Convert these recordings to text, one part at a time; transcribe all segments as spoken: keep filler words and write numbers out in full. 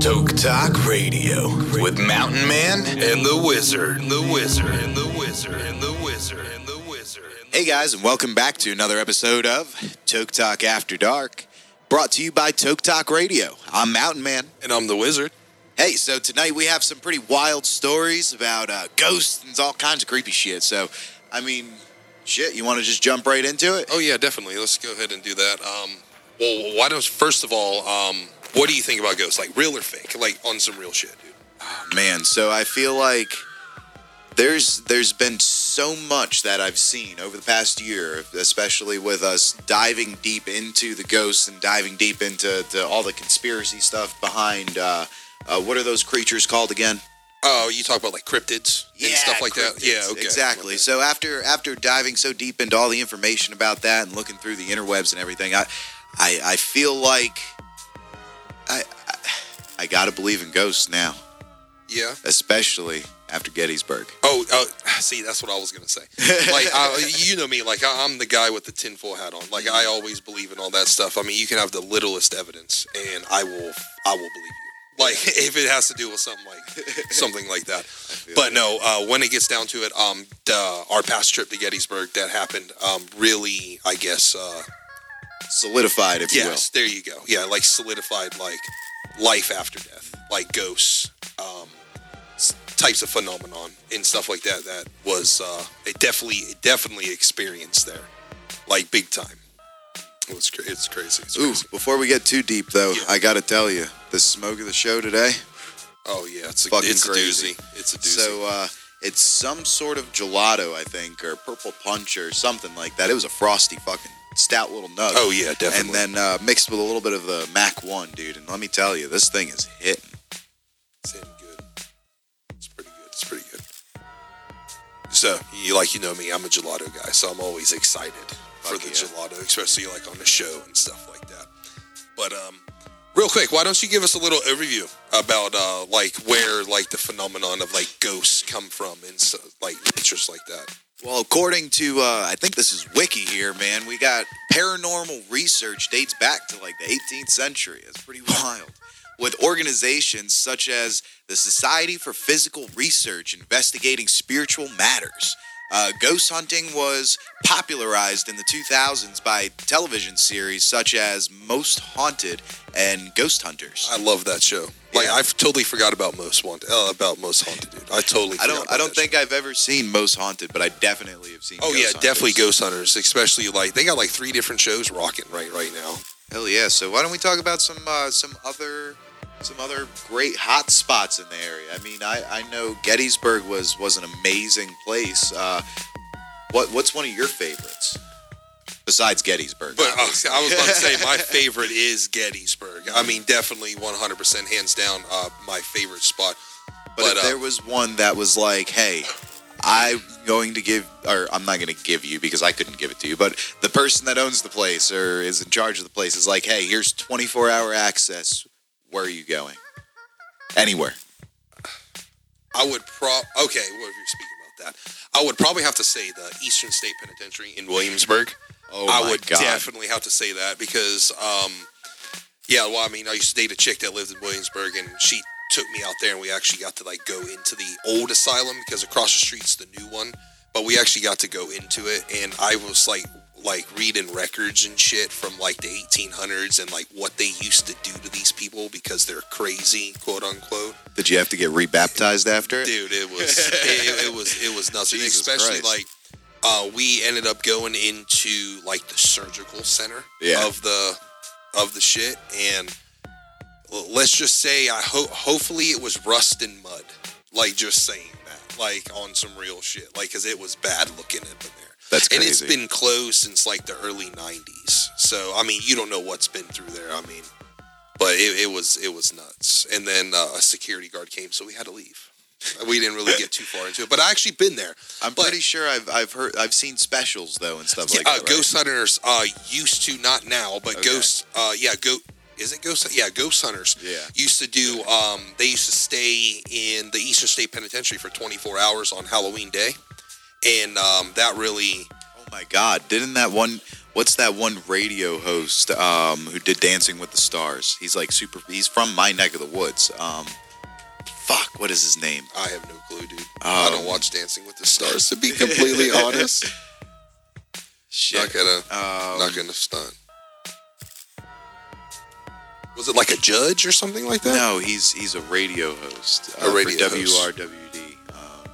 Toke Talk Radio with Mountain Man and the Wizard, and the Wizard, and the Wizard, and the Wizard, and the Wizard. Hey guys, and welcome back to another episode of Toke Talk After Dark, brought to you by Toke Talk Radio. I'm Mountain Man. And I'm the Wizard. Hey, so tonight we have some pretty wild stories about uh, ghosts and all kinds of creepy shit. So, I mean, shit, you want to just jump right into it? Oh, yeah, definitely. Let's go ahead and do that. Um, well, why don't, first of all, um, what do you think about ghosts? Like, real or fake? Like, on some real shit, dude. Oh, man, so I feel like there's there's been so much that I've seen over the past year, especially with us diving deep into the ghosts and diving deep into to all the conspiracy stuff behind, uh, uh, what are those creatures called again? Oh, you talk about, like, cryptids and yeah, stuff like cryptids, that? Yeah, okay. Exactly. Okay. So after after diving so deep into all the information about that and looking through the interwebs and everything, I I, I feel like I, I I gotta believe in ghosts now. Yeah. Especially after Gettysburg. Oh, uh, see, that's what I was gonna say. Like, I, you know me. Like, I, I'm the guy with the tinfoil hat on. Like, I always believe in all that stuff. I mean, you can have the littlest evidence, and I will, I will believe you. Like, if it has to do with something like, something like that. But no, uh, when it gets down to it, um, the, our past trip to Gettysburg that happened, um, really, I guess, uh, solidified, if you will. Yes, there you go. Yeah, like solidified, like life after death, like ghosts, um, types of phenomenon and stuff like that. That was uh, it definitely, it definitely experienced there, like big time. It was, it's crazy. It's Ooh, crazy. before we get too deep though, Yeah. I gotta tell you, the smoke of the show today. Oh yeah, it's a, fucking it's crazy. a doozy. It's a doozy. So uh, it's some sort of gelato, I think, or purple punch or something like that. It was a frosty fucking stout little nug. Oh yeah, definitely. And then uh, mixed with a little bit of the Mac one, dude. And let me tell you, this thing is hitting. It's hitting good. It's pretty good. It's pretty good. So you like you know me, I'm a gelato guy, so I'm always excited for Fuck the yeah. gelato, especially like on the show and stuff like that. But um, real quick, why don't you give us a little overview about uh, like where like the phenomenon of like ghosts come from and so, like interests like that? Well, according to, uh, I think this is Wiki here, man, we got paranormal research dates back to like the eighteenth century. It's pretty wild. With organizations such as the Society for Physical Research investigating spiritual matters. Uh, ghost hunting was popularized in the two thousands by television series such as Most Haunted and Ghost Hunters. I love that show. Like Yeah. I've totally forgot about Most Haunted. Uh, about Most Haunted, dude. I totally. I Forgot don't. about I don't that think show. I've ever seen Most Haunted, but I definitely have seen. Oh Ghost yeah, Hunters. definitely Ghost Hunters. Especially like they got like three different shows rocking right right now. Hell yeah! So why don't we talk about some uh, some other some other great hot spots in the area? I mean, I, I know Gettysburg was was an amazing place. Uh, what what's one of your favorites besides Gettysburg? But uh, I was about to say my favorite is Gettysburg. I mean, definitely one hundred percent hands down uh, my favorite spot. But, But, if uh, there was one that was like, hey, I'm going to give, or I'm not going to give you because I couldn't give it to you, but the person that owns the place or is in charge of the place is like, hey, here's twenty-four hour access. Where are you going? Anywhere. I would pro. Okay, what if you're speaking about that? I would probably have to say the Eastern State Penitentiary in Williamsburg. Oh I my would God. definitely have to say that because, um, yeah, well, I mean, I used to date a chick that lived in Williamsburg, and she took me out there, and we actually got to like go into the old asylum because across the street's the new one. But we actually got to go into it, and I was like, like reading records and shit from like the eighteen hundreds and like what they used to do to these people because they're crazy, quote unquote. Did you have to get rebaptized after it? Dude, it was it, it was it was nothing. Jesus Especially Christ. like uh, we ended up going into like the surgical center Yeah. of the of the shit, and l- let's just say I hope hopefully it was rust and mud. Like just saying that, like on some real shit, like because it was bad looking up in there. That's And crazy. it's been closed since like the early nineties. So I mean, you don't know what's been through there. I mean, but it, it was it was nuts. And then uh, a security guard came, so we had to leave. We didn't really get too far into it, but I actually been there. I'm but, pretty sure I've I've heard I've seen specials though and stuff Yeah, like uh, that. right? Ghost Hunters uh, used to, not now, but Okay. Ghost. Uh, yeah, go. Is it Ghost? Yeah, Ghost Hunters. Yeah. Used to do. Um, they used to stay in the Eastern State Penitentiary for twenty-four hours on Halloween Day, and um, that really. Oh my God! Didn't that one what's that one radio host um, who did Dancing with the Stars? He's like super. He's from my neck of the woods. Um, fuck, what is his name? I have no clue, dude. Um, I Um, don't watch Dancing with the Stars, to be completely honest. Shit. Not gonna, Um, not gonna stunt. Was it like a judge or something like that? No, he's he's a radio host. A uh, radio for host. W R W D. Um,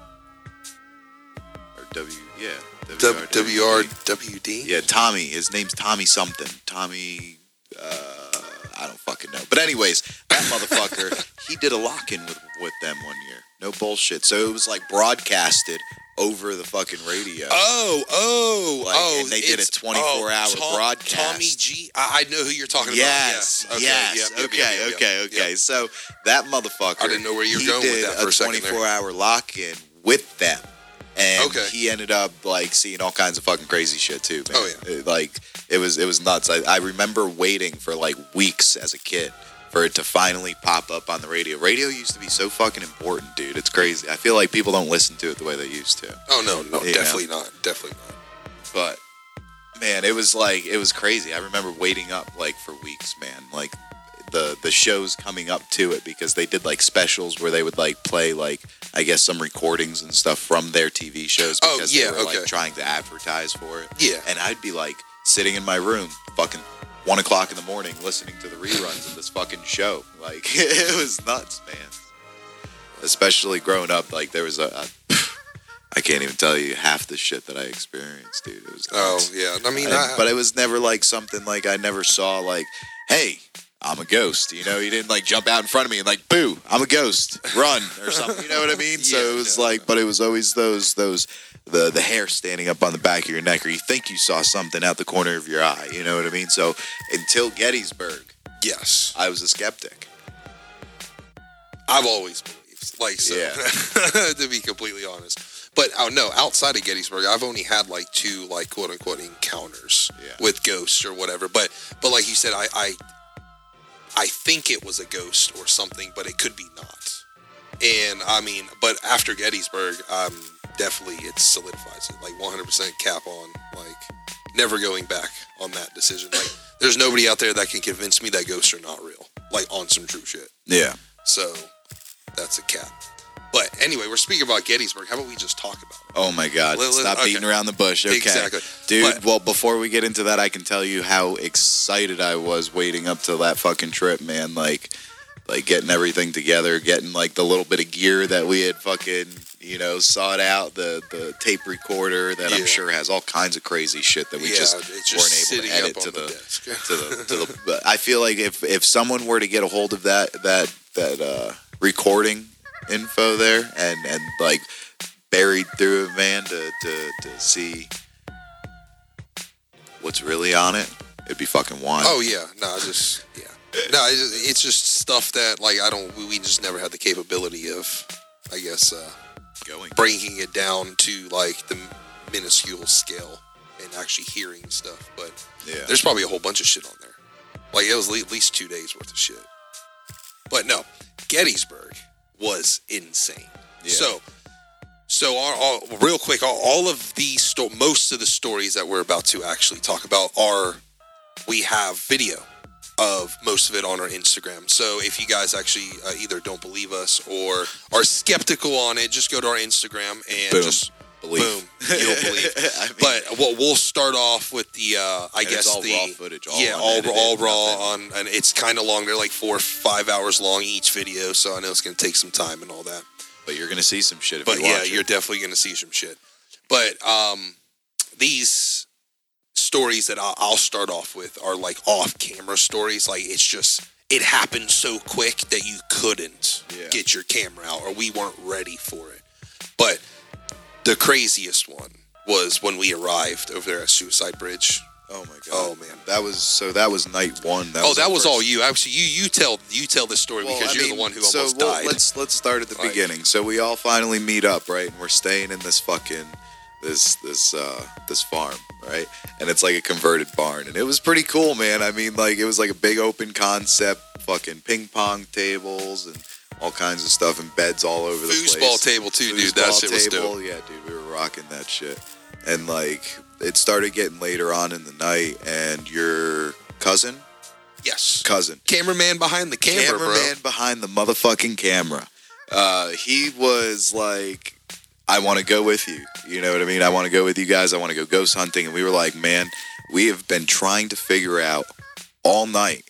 or W, yeah. W- W R W D? Yeah, Tommy. His name's Tommy something. Tommy, uh, I don't fucking know. But anyways, that motherfucker, he did a lock-in with, with them one year. No bullshit. So it was like broadcasted over the fucking radio. Oh, oh, Like, oh. and they did a it's- twenty-four hour Tom- broadcast. Tommy G. I, I know who you're talking Yes, about. yes, Yes. Okay, okay, yep, yep, yep, okay, yep, okay. yep. So that motherfucker, I didn't know where you were he going with did that for a second there. twenty-four hour lock-in with them, and Okay. he ended up like seeing all kinds of fucking crazy shit too, man. Oh, yeah. It- like it was it was nuts. I, I remember waiting for like weeks as a kid for it to finally pop up on the radio. Radio used to be so fucking important, dude. It's crazy. I feel like people don't listen to it the way they used to. Oh, no, no, Yeah. definitely not. Definitely not. But man, it was like it was crazy. I remember waiting up like for weeks, man. Like the the shows coming up to it because they did like specials where they would like play like I guess some recordings and stuff from their T V shows Oh, because yeah, they were okay. like trying to advertise for it. Yeah. And I'd be like sitting in my room, fucking one o'clock in the morning, listening to the reruns of this fucking show. Like it was nuts, man. Especially growing up, like there was a. a I can't even tell you half the shit that I experienced, dude. It was Oh, nuts. yeah. I mean, And- I, but it was never like something like I never saw like, hey, I'm a ghost. You know, he didn't like jump out in front of me and like, boo, I'm a ghost, run or something. You know what I mean? So Yeah, it was no, like, no. but it was always those those the the hair standing up on the back of your neck, or you think you saw something out the corner of your eye. You know what I mean? So until Gettysburg, yes. I was a skeptic. I've always believed. Like, so, Yeah. to be completely honest. But, oh, no, outside of Gettysburg, I've only had, like, two, like, quote-unquote encounters Yeah. with ghosts or whatever. But, but like you said, I, I, I think it was a ghost or something, but it could be not. And, I mean, but after Gettysburg, um, definitely it solidifies it. Like, one hundred percent cap on, like, never going back on that decision. Like, there's nobody out there that can convince me that ghosts are not real. Like, on some true shit. Yeah. So, that's a cap. But anyway, we're speaking about Gettysburg. How about we just talk about it? Oh my God! Let- let- Stop okay. beating around the bush. Okay, Exactly. dude. But- well, before we get into that, I can tell you how excited I was waiting up till that fucking trip, man. Like, like getting everything together, getting like the little bit of gear that we had fucking, you know, sought out, the the tape recorder that Yeah. I'm sure has all kinds of crazy shit that we Yeah, just, it's just weren't able sitting to edit up to on the, the desk. to the to the. But I feel like if if someone were to get a hold of that that that uh, recording info there and and like buried through it, man, to to to see what's really on it, it'd be fucking wild. Oh yeah, no, just yeah, no, it's just, it's just stuff that like I don't. We, we just never had the capability of, I guess, uh, going. breaking it down to like the minuscule scale and actually hearing stuff. But Yeah. there's probably a whole bunch of shit on there. Like it was le- at least two days worth of shit. But no, Gettysburg was insane. Yeah. So, so our, all, real quick, all, all of these, sto- most of the stories that we're about to actually talk about are, we have video of most of it on our Instagram. So if you guys actually uh, either don't believe us or are skeptical on it, just go to our Instagram and Boom. just Believe. boom, you'll believe. I mean, But well, we'll start off with the, uh, I And guess it's all the raw footage, all yeah, all, unedited, all raw nothing. on, and it's kind of long. They're like four, five hours long each video, so I know it's going to take some time and all that. but you're gonna see some shit if But you yeah, watch you're it. definitely going to see some shit. But um, these stories that I'll, I'll start off with are like off-camera stories. Like it's just it happened so quick that you couldn't Yeah. get your camera out, or we weren't ready for it. But the craziest one was when we arrived over there at Suicide Bridge. Oh my god. Oh man. That was so. That was night one. That Oh, was that the was first- all you. Actually, you you tell you tell this story Well, because I you're mean, the one who so almost well, died. Let's let's start at the Like- beginning. So we all finally meet up, right? And we're staying in this fucking this this uh this farm, right? And it's like a converted barn, and it was pretty cool, man. I mean, like it was like a big open concept, fucking ping pong tables and all kinds of stuff, and beds all over the place. Foosball table too, dude. That Foosball shit was table. dope. Yeah, dude, we were rocking that shit. And like it started getting later on in the night, and your cousin, Yes. cousin, Cameraman behind the camera, cameraman bro. behind the motherfucking camera, uh, he was like, I want to go with you. You know what I mean? I want to go with you guys. I want to go ghost hunting. And we were like, man, we have been trying to figure out all night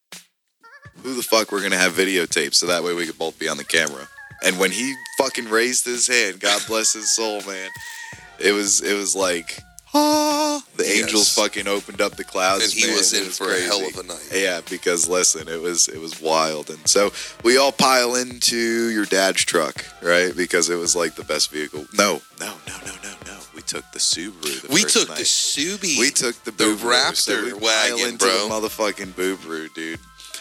who the fuck we're going to have videotaped so that way we could both be on the camera. And when he fucking raised his hand, God bless his soul, man, it was it was like, ah, the Yes. angels fucking opened up the clouds. And he man. was It in for a hell of a night. Yeah, because listen, it was it was wild. And so we all pile into your dad's truck, right? Because it was like the best vehicle. No, no, no, no, no, no. We took the Subaru. The We first took night. the Subi. We took the the Boobaroo, Raptor so we wagon, pile into bro. the motherfucking Boobaroo, dude.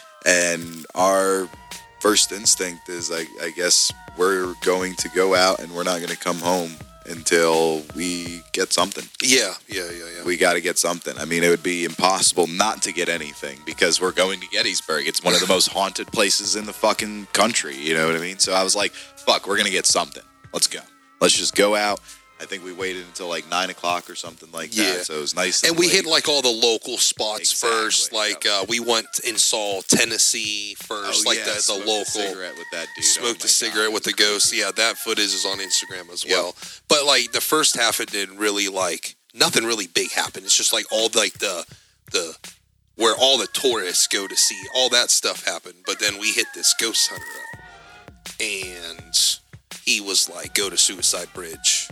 And our first instinct is, I, I guess, we're going to go out and we're not going to come home until we get something. Yeah, yeah, yeah, yeah. We got to get something. I mean, it would be impossible not to get anything because we're going to Gettysburg. It's one of the most haunted places in the fucking country. You know what I mean? So I was like, fuck, we're going to get something. Let's go. Let's just go out. I think we waited until like nine o'clock or something like that. Yeah. So it was nice. And we late. hit like all the local spots Exactly, first. Like uh, we went and saw Tennessee first, Oh, like yeah, the, the smoked a local. cigarette with that dude. Smoked Oh, a my cigarette God, with the it was ghost. crazy. Yeah, that footage is on Instagram as Yep. well. But like the first half, it didn't really like nothing really big happened. It's just like all like the the where all the tourists go to see all that stuff happened. But then we hit this ghost hunter up, and he was like, "Go to Suicide Bridge."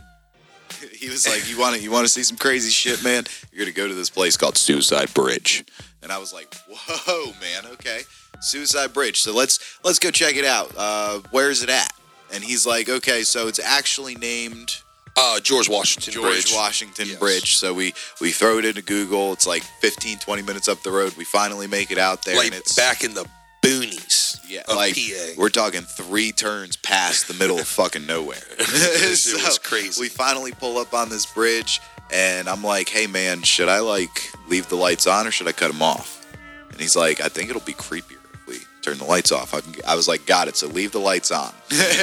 He was like, "You want to, you want to see some crazy shit, man? You're gonna go to this place called Suicide Bridge." And I was like, "Whoa, man, okay, Suicide Bridge. So let's let's go check it out. Uh, where's it at?" And he's like, "Okay, so it's actually named Uh, George Washington George Bridge. Washington Yes. Bridge." So we we throw it into Google. It's like fifteen, twenty minutes up the road. We finally make it out there, Like and it's back in the boonies yeah, of like P A. we're talking three turns past the middle of fucking nowhere. This shit was crazy. We finally pull up on this bridge, and I'm like, "Hey, man, should I like leave the lights on or should I cut them off?" And he's like, "I think it'll be creepier if we turn the lights off." I, can, I was like, "Got it. So leave the lights on."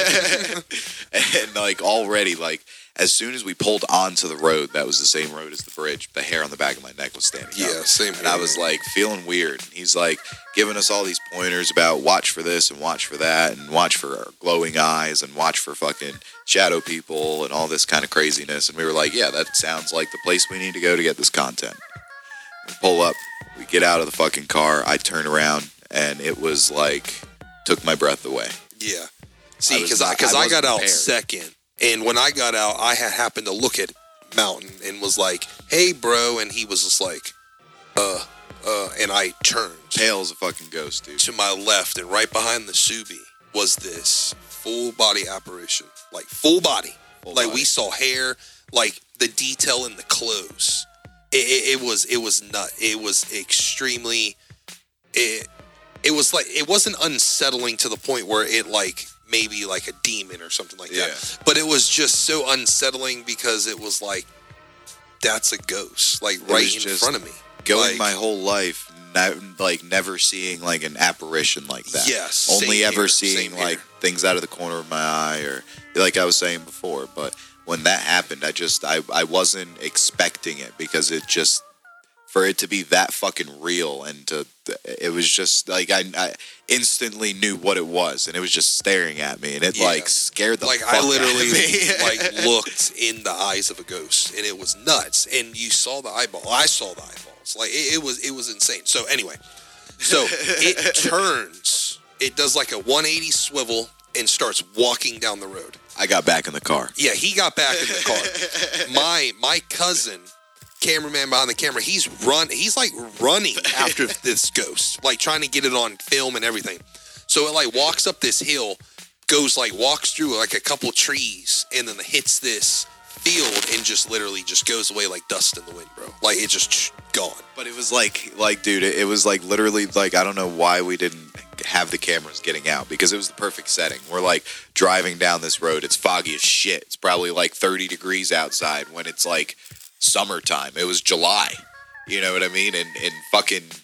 And like already, like as soon as we pulled onto the road, that was the same road as the bridge. The hair on the back of my neck was standing up. Yeah, same And I was like feeling weird. He's like giving us all these pointers about watch for this and watch for that and watch for our glowing eyes and watch for fucking shadow people and all this kind of craziness. And we were like, yeah, that sounds like the place we need to go to get this content. We pull up, we get out of the fucking car, I turn around, and it was like, took my breath away. Yeah. See, I was because I, not- cause I I, got wasn't out prepared. second. And when I got out, I had happened to look at Mountain and was like, "Hey, bro." And he was just like, uh, uh. And I turned Pale as a fucking ghost, dude. to my left, and right behind the Subi was this full body apparition. Like, full body. Full like, body. we saw hair, like, the detail in the clothes. It, it, it was, it was nut. It was extremely, it, it was like, it wasn't unsettling to the point where it, like, maybe like a demon or something like Yeah. that. But it was just so unsettling because it was like, that's a ghost, like It right was in just front of me. Going Like, my whole life, ne- like never seeing like an apparition like that. Yes, Only same ever here, seeing same like here. things out of the corner of my eye, or like I was saying before. But when that happened, I just I I wasn't expecting it because it just for it to be that fucking real and to it was just like I, I instantly knew what it was and it was just staring at me and it Yeah. like scared the like fuck I out of literally me. like looked in the eyes of a ghost and it was nuts. And you saw the eyeball. I saw the eyeballs. Like it, it was it was insane. So anyway, so it turns. It does like a one eighty swivel and starts walking down the road. I got back in the car. Yeah, he got back in the car. my my cousin, cameraman behind the camera, he's run. He's like running after this ghost, like trying to get it on film and everything. So it like walks up this hill, goes like walks through like a couple trees, and then hits this field and just literally just goes away like dust in the wind, bro. Like it just gone. But it was like, like, dude, it, it was like literally like I don't know why we didn't have the cameras getting out because it was the perfect setting. We're like driving down this road. It's foggy as shit. It's probably like thirty degrees outside when it's like summertime. It was July. You know what I mean? And and fucking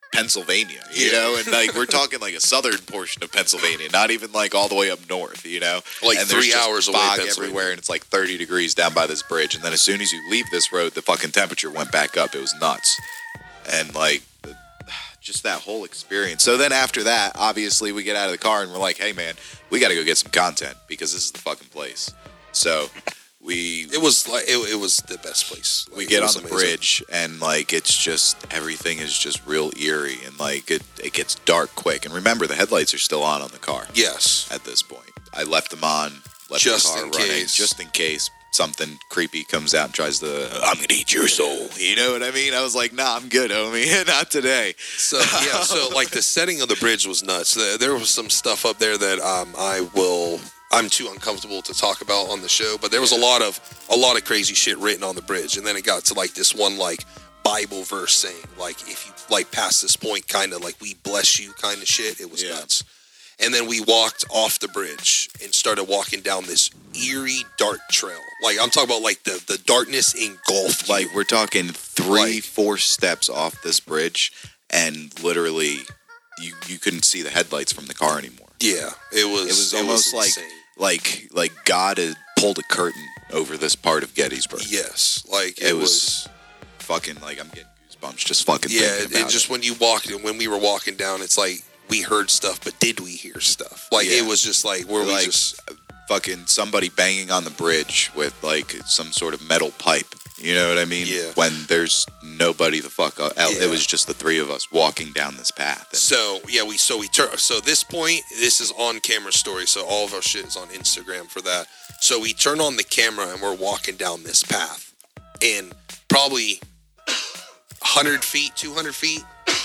Pennsylvania, you Yeah. know, and like we're talking like a southern portion of Pennsylvania, not even like all the way up north, you know, Like and three there's just hours away, fog Pennsylvania. everywhere, and it's like thirty degrees down by this bridge, and then as soon as you leave this road, the fucking temperature went back up. It was nuts, and like the, just that whole experience. So then after that, obviously we get out of the car and we're like, hey man, we got to go get some content because this is the fucking place. So we It was like it, it was the best place. Like, we it get on was the amazing. bridge and like it's just everything is just real eerie and like it, it gets dark quick. And remember, the headlights are still on on the car Yes. at this point. I left them on, left Just the car in running case. just in case something creepy comes out and tries to I'm gonna eat your soul. You know what I mean? I was like, nah, I'm good, homie. Not today. So yeah, so like the setting of the bridge was nuts. There, there was some stuff up there that um, I will. I'm too uncomfortable to talk about on the show, but there was a lot of a lot of crazy shit written on the bridge, and then it got to like this one like Bible verse saying like if you like past this point, kind of like we bless you kind of shit. It was Yeah. nuts. And then we walked off the bridge and started walking down this eerie dark trail. Like I'm talking about like the the darkness engulfed. you. Like we're talking three, Like- four steps off this bridge, and literally you you couldn't see the headlights from the car anymore. yeah, it was. It was almost like insane. like like God had pulled a curtain over this part of Gettysburg. yes, like It, was, fucking like I'm getting goosebumps just fucking Yeah, thinking it, about it just it. when you walked when we were walking down, it's like we heard stuff, but did we hear stuff? Like Yeah. it was just like where we like just fucking somebody banging on the bridge with like some sort of metal pipe. You know what I mean? Yeah. When there's nobody the fuck out. Yeah. It was just the three of us walking down this path. And so yeah we so we turn so this point this is on camera story, so all of our shit is on Instagram for that. So we turn on the camera and we're walking down this path, and probably one hundred feet, two hundred feet,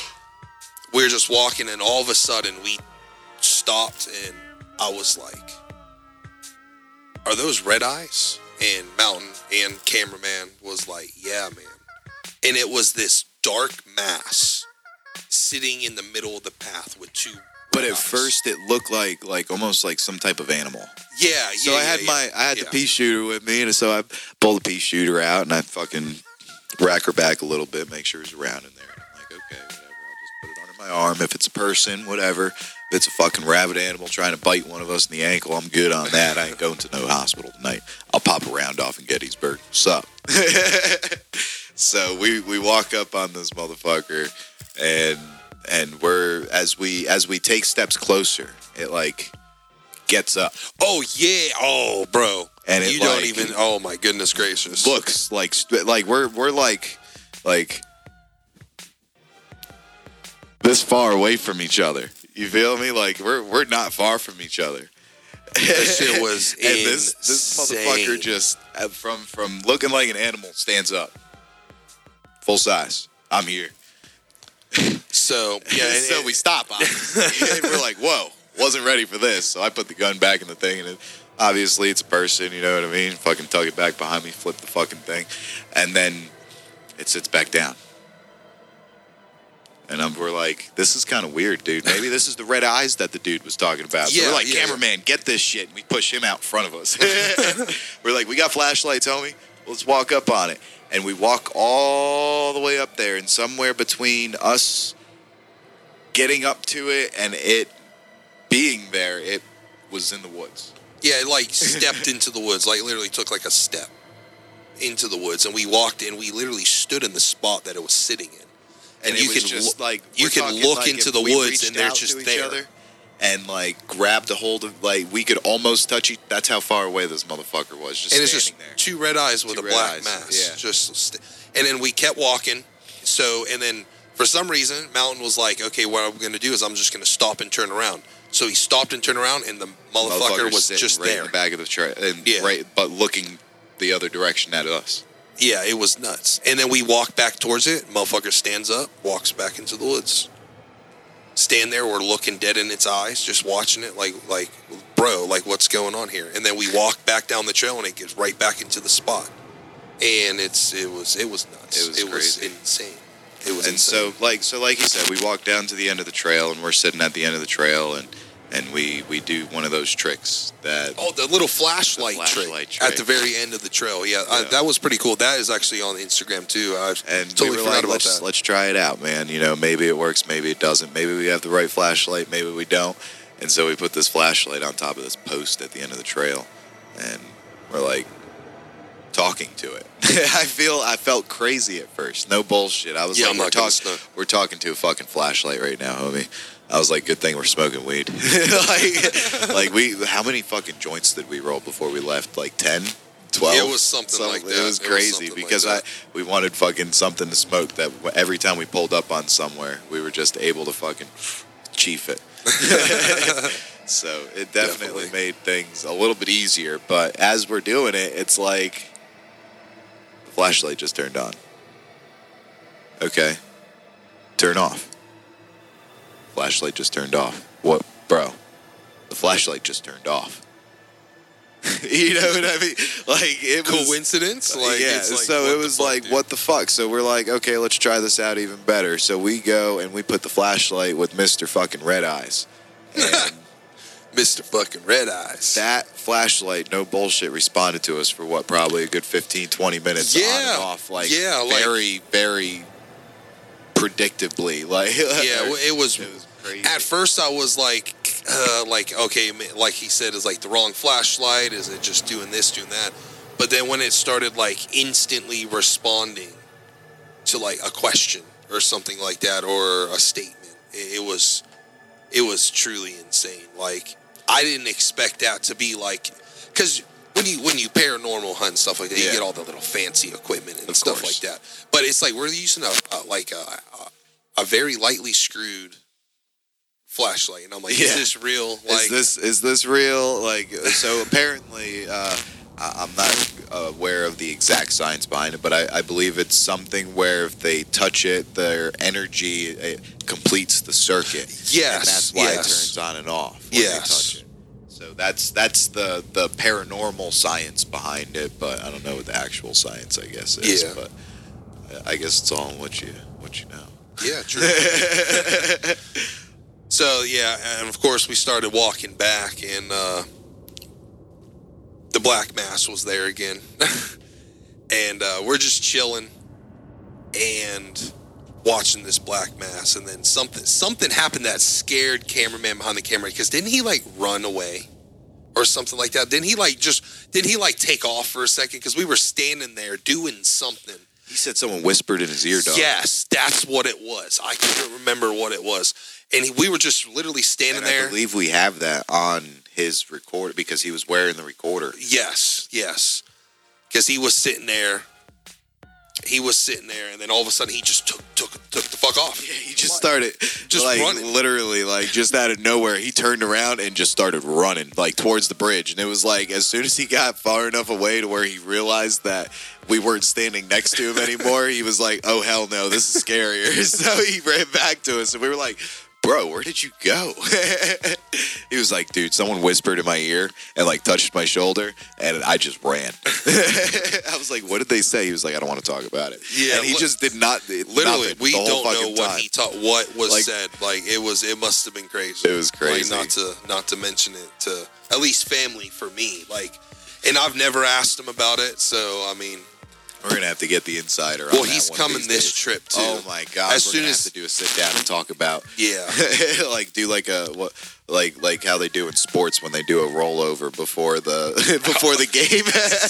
we're just walking, and all of a sudden we stopped, and I was like, are those red eyes? And Mountain and cameraman was like, yeah, man. And it was this dark mass sitting in the middle of the path with two But red at eyes. first, it looked like like almost like some type of animal. yeah, yeah. So I had yeah, my yeah. I had yeah. the pea shooter with me, and so I pulled the pea shooter out and I fucking rack her back a little bit, make sure it's around in there. And I'm like, okay, whatever. I'll just put it under my arm. If it's a person, whatever. If it's a fucking rabid animal trying to bite one of us in the ankle, I'm good on that. I ain't going to no hospital tonight. I'll pop a round off in Gettysburg. What's up? So we we walk up on this motherfucker, and and we're as we as we take steps closer, it like gets up. Oh yeah, oh bro, And it, you don't like, even. Oh my goodness gracious! Looks like st- like we're we're like like this far away from each other. You feel me? Like we're we're not far from each other. that shit was And this this motherfucker insane. just uh, from from looking like an animal stands up, full size. I'm here. So yeah, and, so we stop. Obviously. And we're like, whoa, wasn't ready for this. So I put the gun back in the thing, and it, obviously it's a person. You know what I mean? Fucking tug it back behind me, flip the fucking thing, and then it sits back down. And I'm, we're like, this is kind of weird, dude. Maybe this is the red eyes that the dude was talking about. So Yeah, we're like, yeah, cameraman, get this shit. And we push him out in front of us. We're like, we got flashlights, homie. Let's walk up on it. And we walk all the way up there. And somewhere between us getting up to it and it being there, it was in the woods. yeah, it, like stepped into the woods, like literally took like a step into the woods, and we walked in. We literally stood in the spot that it was sitting in. And, And you it was can just lo- like you we're can talking look like into if the we woods reached and they're out just to each there. other and like grabbed a hold of like we could almost touch each. That's how far away this motherfucker was. Just And it's standing just there. two red eyes with Two a red black eyes, mass. yeah. Just st- and then we kept walking. So and then for some reason, Mountain was like, "Okay, what I'm going to do is I'm just going to stop and turn around." So he stopped and turned around, and the motherfucker, was sitting just right there. in the back of the truck, and Yeah. right, but looking the other direction at us. Yeah, it was nuts. And then we walk back towards it. Motherfucker stands up, walks back into the woods. Stand there, we're looking dead in its eyes, just watching it like, like, bro, like what's going on here? And then we walk back down the trail, and it gets right back into the spot. And it's it was it was nuts. It was it was crazy. insane. It was And insane. so, like, so like you said, we walked down to the end of the trail, and we're sitting at the end of the trail, and and we, we do one of those tricks that. Oh, the little flashlight, the flashlight trick, trick at the very end of the trail. Yeah, yeah. I, that was pretty cool. That is actually on Instagram too. I and totally we were forgot like, about let's, that. Let's try it out, man. You know, maybe it works, maybe it doesn't. Maybe we have the right flashlight, maybe we don't. And so we put this flashlight on top of this post at the end of the trail, and we're like talking to it. I feel I felt crazy at first. No bullshit. I was Yeah, like, I'm we're, not gonna talk- snub. we're talking to a fucking flashlight right now, homie. I was like, good thing we're smoking weed. like, like we, how many fucking joints did we roll before we left? Like ten, twelve? It was something like that. It was It was crazy something like because that. I we wanted fucking something to smoke that every time we pulled up on somewhere, we were just able to fucking chief it. So it definitely, Definitely. made things a little bit easier. But as we're doing it, it's like the flashlight just turned on. Okay. Turn off. Flashlight just turned off. What, bro? The flashlight just turned off. You know what I mean? Like it was Coincidence? Like, yeah. it's like, so what it the was fuck, like, dude? what the fuck? So we're like, okay, let's try this out even better. So we go and we put the flashlight with Mister Fucking Red Eyes. And Mister Fucking Red Eyes. that flashlight, no bullshit, responded to us for what, probably a good fifteen, twenty minutes on Yeah. and off. Like, Yeah, like- very, very predictably. Like, Yeah, well, it was. it was crazy. At first, I was like, uh, like okay, like he said, is like the wrong flashlight? Is it just doing this, doing that? But then when it started like instantly responding to like a question or something like that, or a statement, it, it was, it was truly insane. Like I didn't expect that to be like, because when you when you paranormal hunt and stuff like that, Yeah. you get all the little fancy equipment and Of stuff course. like that. But it's like we're using a, a like a, a very lightly screwed flashlight, and I'm like, Yeah. is this real? Like, is this is this real? Like, so apparently, uh, I- I'm not aware of the exact science behind it, but I, I believe it's something where if they touch it, their energy it completes the circuit. Yes, and that's why yes. it turns on and off when Yes. they touch it. So that's that's the the paranormal science behind it, but I don't know what the actual science, I guess, is. Yeah. But I guess it's all in what you what you know. yeah, true. So yeah, and of course we started walking back, and uh, the Black Mass was there again, and uh, we're just chilling and watching this Black Mass, and then something something happened that scared cameraman behind the camera, because didn't he like run away or something like that? Didn't he like just didn't he like take off for a second, because we were standing there doing something. He said someone whispered in his ear, dog. Yes, that's what it was. I couldn't remember what it was. And he, we were just literally standing And there. I believe we have that on his recorder because he was wearing the recorder. Yes, yes. Because he was sitting there. He was sitting there, and then all of a sudden he just took took took the fuck off. Yeah, he just started Just like running. literally like just out of nowhere. He turned around and just started running like towards the bridge. And it was like as soon as he got far enough away to where he realized that we weren't standing next to him anymore, he was like, "Oh hell no, this is scarier." So he ran back to us, and we were like, "Bro, where did you go?" He was like, "Dude, someone whispered in my ear and like touched my shoulder, and I just ran." I was like, "What did they say?" He was like, "I don't want to talk about it." Yeah, and he li- just did not. Literally, nothing we the whole don't know fucking what time. he taught, what was Like- said. Like it was, it must have been crazy. It was crazy. Like, not to not to mention it to at least family for me. Like, and I've never asked him about it. So I mean, We're gonna have to get the insider. well, on that he's one coming these this days. trip too. Oh my god! As We're soon gonna as- have to do a sit down and talk about. Yeah. like do like a what like like how they do in sports when they do a rollover before the before the game.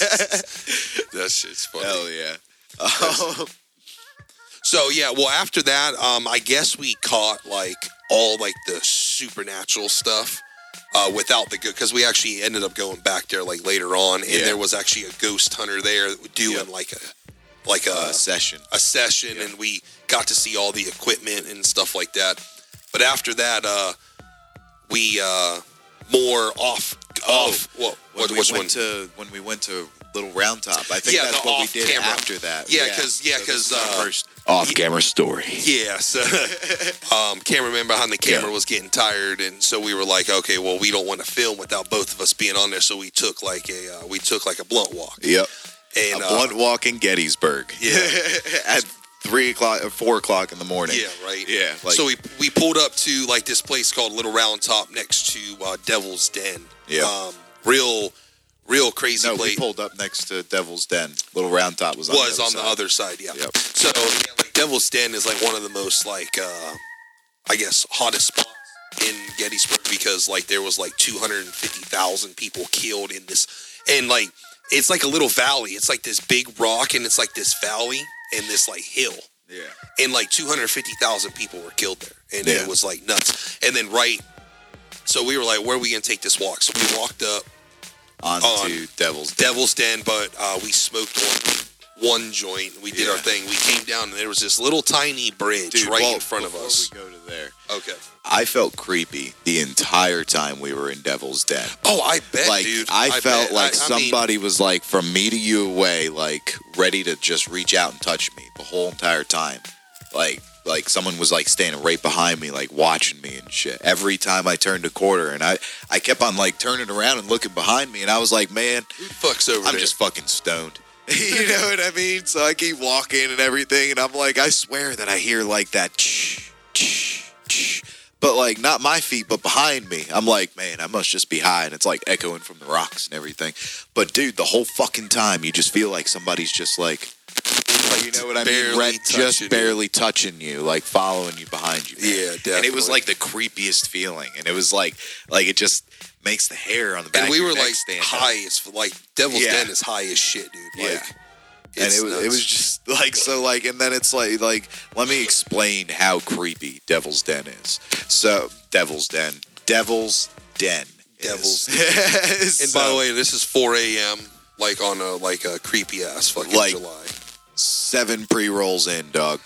That shit's funny. Hell yeah! Um, So yeah, well after that, um, I guess we caught like all like the supernatural stuff uh, without the good, because we actually ended up going back there like later on, and Yeah. there was actually a ghost hunter there doing Yep. like a like a uh, session. a session, Yeah. and we got to see all the equipment and stuff like that. But after that, uh, we uh, more off off. What When what we which went one? to when we went to Little Round Top, I think Yeah, that's the what we off did camera. after that. Yeah, 'cause- yeah, So this 'cause, is our uh, first off-camera story. Yeah, so um, cameraman behind the camera Yeah. was getting tired, and so we were like, okay, well, we don't want to film without both of us being on there, so we took like a uh, we took like a blunt walk. Yep. And a uh, blunt walk in Gettysburg. Yeah. At three o'clock or four o'clock in the morning. Yeah, right. Yeah. Like, so we we pulled up to like this place called Little Round Top next to uh, Devil's Den. Yeah. Um, real, real crazy no, place. we pulled up next to Devil's Den. Little Round Top was on was the other on side. the other side. Yeah. Yep. So yeah, like Devil's Den is like one of the most like uh, I guess hottest spots in Gettysburg because like there was like two hundred fifty thousand people killed in this, and like it's like a little valley. It's like this big rock, and it's like this valley and this like hill. Yeah. And like two hundred fifty thousand people were killed there. And Yeah. it was like nuts. And then right, so we were like, where are we going to take this walk? So we walked up Onto on Devil's Den. Devil's Den, but uh, we smoked one, one joint. We did Yeah. our thing. We came down and there was this little tiny bridge Dude, right well, in front of before us. we go to there, Okay. I felt creepy the entire time we were in Devil's Den. Oh, I bet, Like dude. I, felt bet. like I- I mean, somebody was like from me to you away, like ready to just reach out and touch me the whole entire time. Like like someone was like standing right behind me, like watching me and shit. Every time I turned a corner, and I I kept on like turning around and looking behind me, and I was like, man, who the fuck's over I'm there? just fucking stoned. You know what I mean? So I keep walking and everything, and I'm like, I swear that I hear like that, ch, ch, ch, but like not my feet, but behind me. I'm like, man, I must just be high, and it's like echoing from the rocks and everything. But dude, the whole fucking time, you just feel like somebody's just like, like you know what I mean? Barely Red, touching just you. barely touching you, like following you behind you. Man. Yeah, And it was definitely. like the creepiest feeling, and it was like, like it just makes the hair on the back. And we of your were neck like stand up. high as like Devil's Yeah. Den is high as shit, dude. Like, Yeah. And it's it was it nuts. was just like so like and then it's like like let me explain how creepy Devil's Den is. So Devil's Den, Devil's Den, Devil's is- And so, by the way, this is four a.m. like on a like a creepy ass fucking Like- July. seven pre rolls in, dog.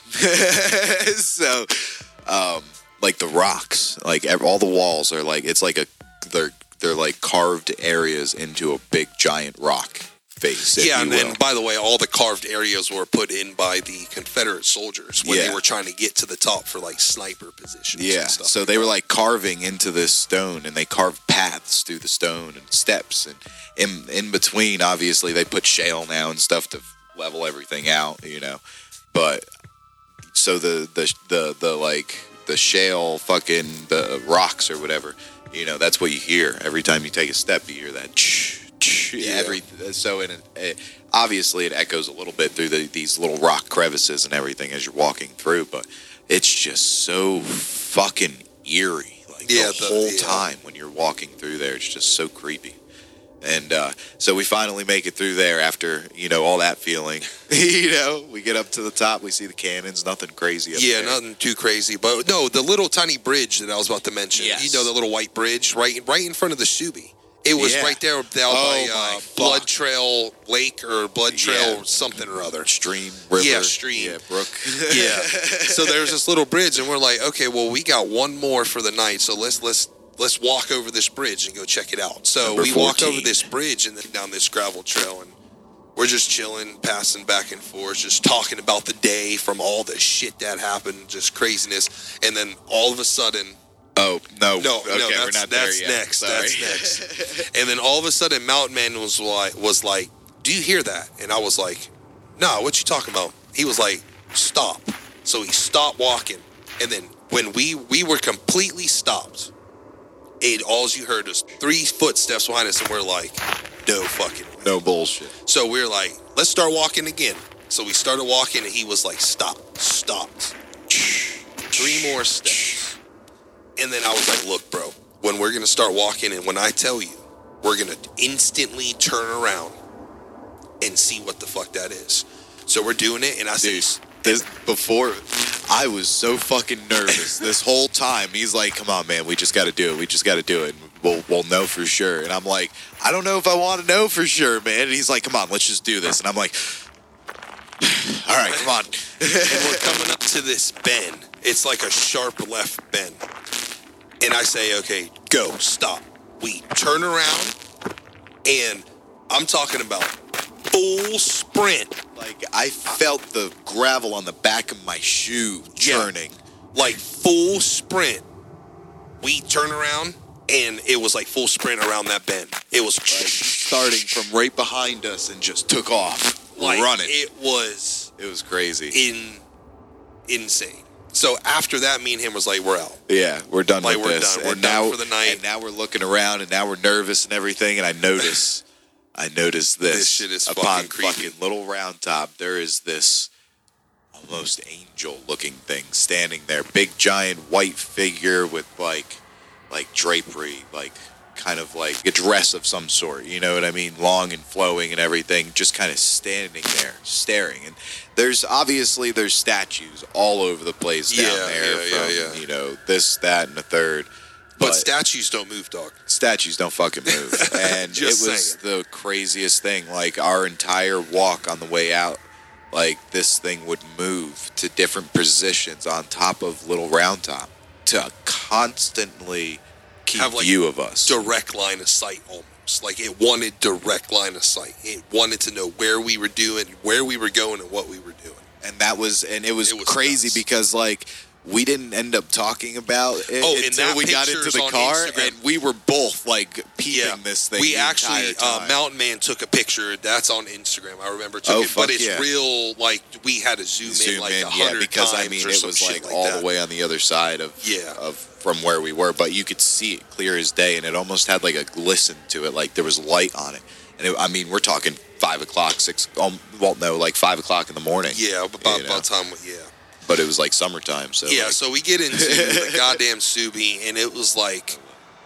So, um, like the rocks, like ev- all the walls are like it's like a they're they're like carved areas into a big giant rock face. if Yeah, you and will. then by the way, all the carved areas were put in by the Confederate soldiers when Yeah. they were trying to get to the top for like sniper positions. Yeah, and stuff so like they that. were like carving into this stone, and they carved paths through the stone and steps, and in in between, obviously, they put shale now and stuff to level everything out, you know. But so the the the the like the shale fucking the rocks or whatever, you know, that's what you hear every time you take a step. You hear that. Yeah. Every so in it, obviously it echoes a little bit through the, these little rock crevices and everything as you're walking through, but it's just so fucking eerie. Like Yeah, the the- whole yeah. time when you're walking through there, it's just so creepy. And uh, so we finally make it through there after you know all that feeling. You know, we get up to the top, we see the cannons, nothing crazy. Up Yeah, there. nothing too crazy, but no, the little tiny bridge that I was about to mention. Yes. You know, the little white bridge right right in front of the Subi. It was Yeah. right there down Oh, by my uh, Blood fuck. Trail Lake or Blood Trail Yeah. something or other. Stream, river, Yeah, stream. yeah, brook. Yeah. So there's this little bridge, and we're like, okay, well, we got one more for the night, so let's let's let's walk over this bridge and go check it out. So Number we walk fourteen. over this bridge and then down this gravel trail, and we're just chilling, passing back and forth, just talking about the day from all the shit that happened, just craziness, and then all of a sudden. Oh no, No, okay, no, we're that's, not there that's yet. next. Sorry. That's next. And then all of a sudden, Mountain Man was like, was like, "Do you hear that?" And I was like, "Nah, what you talking about?" He was like, "Stop." So he stopped walking, and then when we we were completely stopped, it all you heard was three footsteps behind us, and we're like, "No fucking way." No bullshit. So we're like, "Let's start walking again." So we started walking, and he was like, "Stop, stopped." Three more steps. And then I was like, look, bro, when we're going to start walking and when I tell you, we're going to instantly turn around and see what the fuck that is. So we're doing it, and I Dude, said, this before I was so fucking nervous this whole time. He's like, "Come on, man, we just got to do it. We just got to do it. And we'll we'll know for sure." And I'm like, "I don't know if I want to know for sure, man." And he's like, "Come on, let's just do this." And I'm like, "All right, come on." and we're coming up to this bend. It's like a sharp left bend. And I say, okay, go, stop. We turn around, and I'm talking about full sprint. Like I felt the gravel on the back of my shoe churning. Like full sprint. We turn around, and it was like full sprint around that bend. It was Like starting from right behind us and just took off, like running. it was It was crazy. insane. So after that, me and him was like, we're out. Yeah, we're done like, with we're this. Done. We're and done now, for the night. And now we're looking around, and now we're nervous and everything, and I notice, I notice this. This shit is upon fucking creepy. fucking Little Round Top, there is this almost angel-looking thing standing there. Big, giant, white figure with, like, like drapery, like, kind of like a dress of some sort, you know what I mean? Long and flowing and everything, just kind of standing there, staring. And there's, obviously, there's statues all over the place down Yeah, there yeah, from, yeah, yeah. you know, this, that, and the third. But, but statues don't move, dog. Statues don't fucking move. And it was saying. the craziest thing. Like, our entire walk on the way out, like, this thing would move to different positions on top of Little Round Top to constantly keep Have, like, view of us. Direct line of sight, almost. Like, it wanted direct line of sight. It wanted to know where we were doing, where we were going, and what we were doing. And that was, and it was, It was crazy nuts. because, like, we didn't end up talking about it Oh, and until that we got into picture's the on car, Instagram. and we were both, like, peeping this thing We the actually, entire uh, time. Mountain Man took a picture. That's on Instagram. I remember took Oh, it, but fuck it's yeah. real. Like we had to zoom, Zoom in like in, a yeah, hundred because times I mean or it some was shit like, like all that. the way on the other side of Yeah. of from where we were, but you could see it clear as day, and it almost had like a glisten to it, like there was light on it. And it, I mean, we're talking five o'clock, six, um, well, no, like five o'clock in the morning. Yeah, about you know? about time. Yeah. But it was like summertime, so Yeah, like, so we get into the goddamn Subi, and it was like,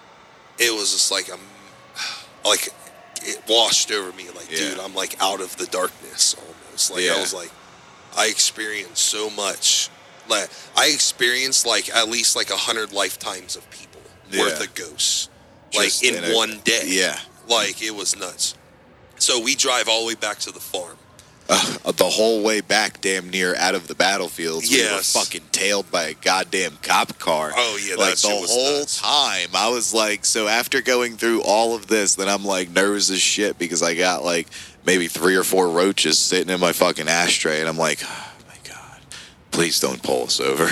it was just like a, like it washed over me. Like, Yeah. dude, I'm like out of the darkness almost. Like Yeah. I was like, I experienced so much. Like I experienced like at least like a hundred lifetimes of people worth Yeah. of ghosts, Just like in, in a- one day. yeah. like it was nuts. So we drive all the way back to the farm. Uh, the whole way back, damn near out of the battlefields, Yes. we were fucking tailed by a goddamn cop car. Oh, yeah, like that the shit was whole nuts. time. I was like, so after going through all of this, then I'm like nervous as shit because I got like maybe three or four roaches sitting in my fucking ashtray, and I'm like, oh my god, please don't pull us over.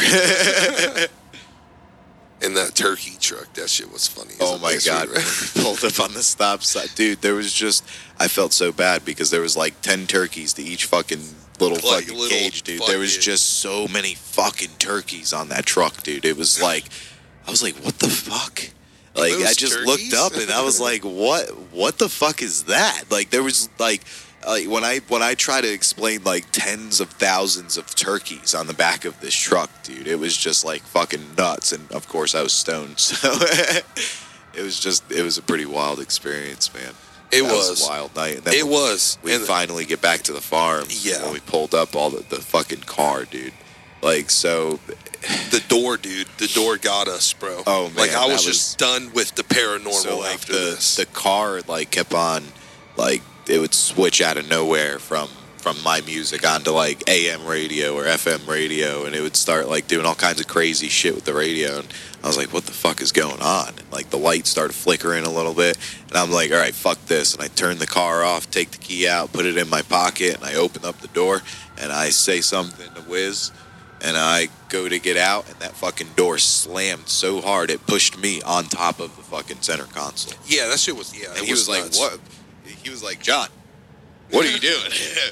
In that turkey truck, that shit was funny. Oh It's my nice god, we were- pulled up on the stop sign, dude. There was just, I felt so bad because there was like ten turkeys to each fucking little Like, fucking little cage, dude. There was fucking- just so many fucking turkeys on that truck, dude. It was like, I was like, what the fuck? Like, Those I just turkeys? looked up and I was like, what? What the fuck is that? Like, there was like. Like when I when I try to explain like tens of thousands of turkeys on the back of this truck, dude, it was just like fucking nuts. And of course, I was stoned, so it was just it was a pretty wild experience, man. It That was. a wild night. And then It was. We And- finally get back to the farm. Yeah. when we pulled up all the, the fucking car, dude. Like so, The door, dude. The door got us, bro. Oh, man, like I was that just done with the paranormal so like after the this. the car like kept on like it would switch out of nowhere from from my music onto like A M radio or F M radio, and it would start like doing all kinds of crazy shit with the radio, and I was like, what the fuck is going on? And like the lights started flickering a little bit, and I'm like, all right, fuck this, and I turned the car off, take the key out, put it in my pocket, and I open up the door, and I say something to Wiz, and I go to get out, and that fucking door slammed so hard it pushed me on top of the fucking center console. yeah, that shit was. Yeah, And it he was, like, nuts. what? He was like, John, what are you doing?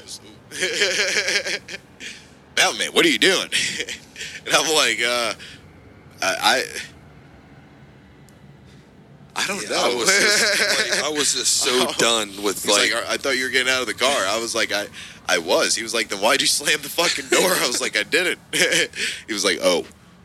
Mountain Man, what are you doing? And I'm like, uh, I, I, I don't Yeah, know. I was just, like, I was just so Oh. done with He's like. like, I thought you were getting out of the car. I was like, I, I was. He was like, then why'd you slam the fucking door? I was like, I didn't. He was like, oh.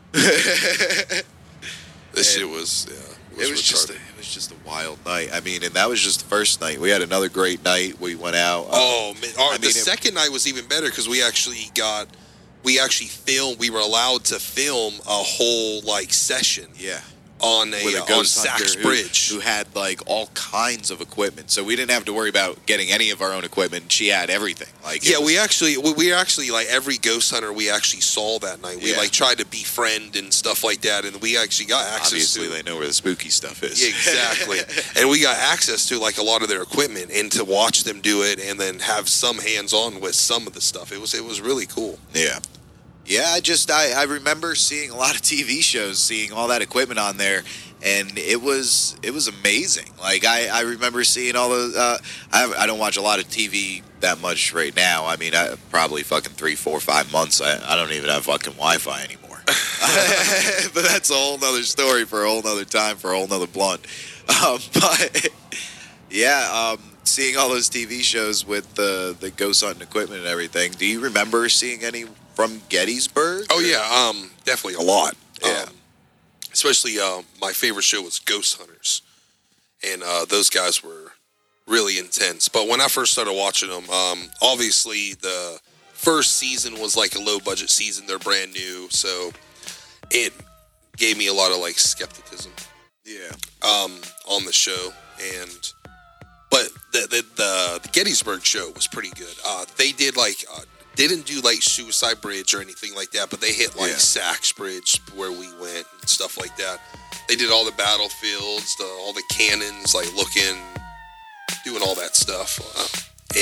This shit was. Yeah, It was just a, retarded. it was just a wild night. I mean, and that was just the first night. We had another great night. We went out. uh, Oh man! Our, I the mean, it- second night was even better because we actually got, we actually filmed. We were allowed to film a whole like session yeah. on a, With a uh, on ghost hunter Sachs who- Bridge. who had like all kinds of equipment, so we didn't have to worry about getting any of our own equipment. She had everything. Like, it Yeah, was- we actually, we, we actually like every ghost hunter we actually saw that night. We Yeah. like tried to befriend and stuff like that, and we actually got access obviously to. they know where the spooky stuff is. Yeah, exactly. And we got access to like a lot of their equipment and to watch them do it, and then have some hands on with some of the stuff. It was it was really cool. Yeah. Yeah, I just I, I remember seeing a lot of T V shows, seeing all that equipment on there, and it was it was amazing. Like I, I remember seeing all the uh, I I don't watch a lot of T V that much right now. I mean, I, probably fucking three, four, five months. I, I don't even have fucking Wi-Fi anymore. But that's a whole nother story for a whole nother time for a whole nother blunt. Um, but yeah, um, seeing all those T V shows with the the ghost hunting equipment and everything. Do you remember seeing any from Gettysburg? Oh yeah, um, definitely a lot. Yeah. Um, especially uh, my favorite show was Ghost Hunters, and uh, those guys were really intense. But when I first started watching them, um, obviously the first season was like a low budget season. They're brand new, so it gave me a lot of like skepticism. Yeah. Um, on the show, and but the the the, the Gettysburg show was pretty good. Uh, they did like uh, didn't do like Suicide Bridge or anything like that, but they hit like yeah. Sachs Bridge where we went and stuff like that. They did all the battlefields, the, all the cannons, like looking, doing all that stuff, uh,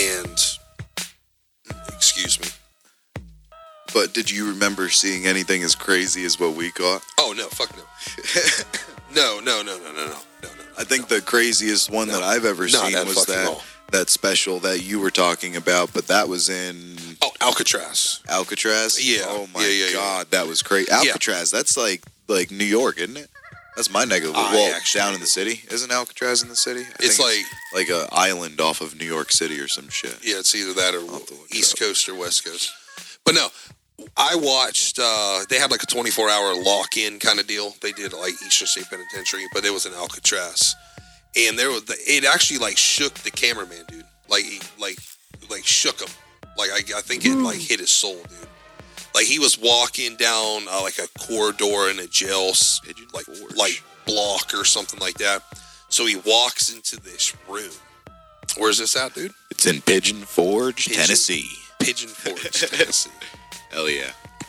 and excuse me. But did you remember seeing anything as crazy as what we caught? Oh no, fuck no. No, no, no, no, no, no, no, no. I think no. the craziest one no. that I've ever seen that was that all. that special that you were talking about, but that was in oh Alcatraz. Alcatraz? Yeah. Oh my yeah, yeah, god, yeah. that was crazy. Alcatraz, yeah. That's like like New York, isn't it? That's my neck of the well, down in the city. Isn't Alcatraz in the city? I it's like it's like a island off of New York City or some shit. Yeah, it's either that or East Coast or West Coast. But no. I watched, uh, they had like a twenty-four hour lock-in kind of deal. They did like Eastern State Penitentiary, but it was in Alcatraz. And there was, the, it actually like shook the cameraman, dude. Like, he, like, like shook him. Like, I, I think it like hit his soul, dude. Like, he was walking down uh, like a corridor in a jail, like, like block or something like that. So he walks into this room. Where's this at, dude? It's in Pigeon Forge, Pigeon, Tennessee. Pigeon Forge, Tennessee. Hell yeah.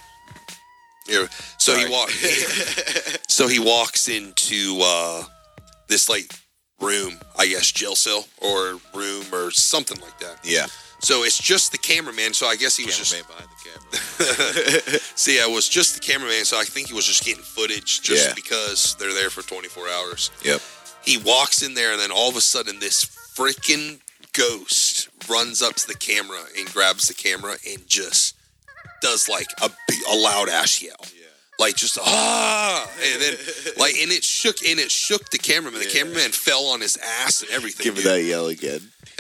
Yeah. So Sorry. he walks. So he walks into uh, this like room, I guess jail cell or room or something like that. Yeah. So it's just the cameraman. So I guess he was cameraman just behind the camera. So yeah, it was just the cameraman. So I think he was just getting footage just yeah. because they're there for twenty-four hours. Yep. He walks in there, and then all of a sudden, this freaking ghost runs up to the camera and grabs the camera and just does like a, a loud ass yell, yeah. like just ah, and then like and it shook and it shook the cameraman. The yeah. cameraman fell on his ass and everything. Give me dude. that yell again.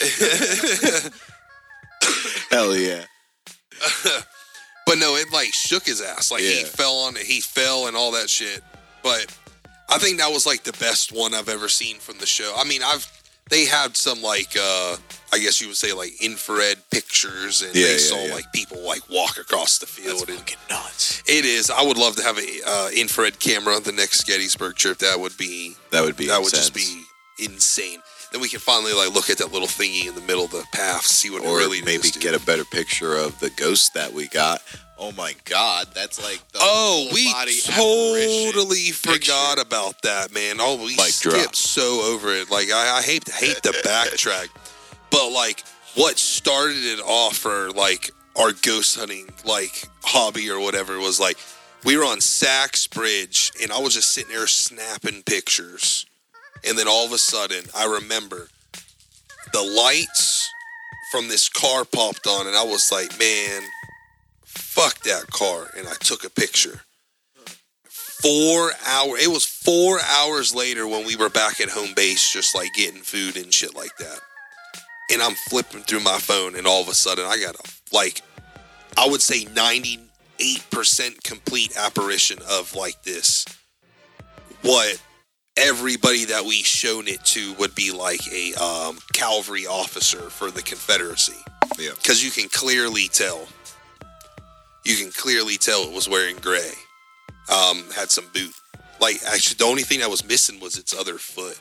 Hell yeah! But no, it like shook his ass. Like yeah. he fell on it. He fell and all that shit. But I think that was like the best one I've ever seen from the show. I mean, I've. They had some like, uh, I guess you would say like infrared pictures, and yeah, they yeah, saw yeah. like people like walk across the field. That's and fucking nuts. It is. I would love to have a uh, infrared camera the next Gettysburg trip. That would be. That would be. That intense. would just be insane. Then we can finally like look at that little thingy in the middle of the path, see what or it really maybe is. Maybe get a better picture of the ghost that we got. Oh my god, that's like the oh, we body totally forgot picture. about that, man. Oh, we like skipped drop. so over it. Like I, I hate hate the backtrack, but like what started it off for like our ghost hunting like hobby or whatever was like we were on Sachs Bridge and I was just sitting there snapping pictures, and then all of a sudden I remember the lights from this car popped on, and I was like, man. Fuck that car, and I took a picture. Four hours. It was four hours later when we were back at home base, just like getting food and shit like that. And I'm flipping through my phone, and all of a sudden, I got a like, I would say ninety-eight percent complete apparition of like this. What everybody that we shown it to would be like a um, cavalry officer for the Confederacy. Yeah, because you can clearly tell. You can clearly tell it was wearing gray. Um, had some boot. Like, actually, the only thing that was missing was its other foot.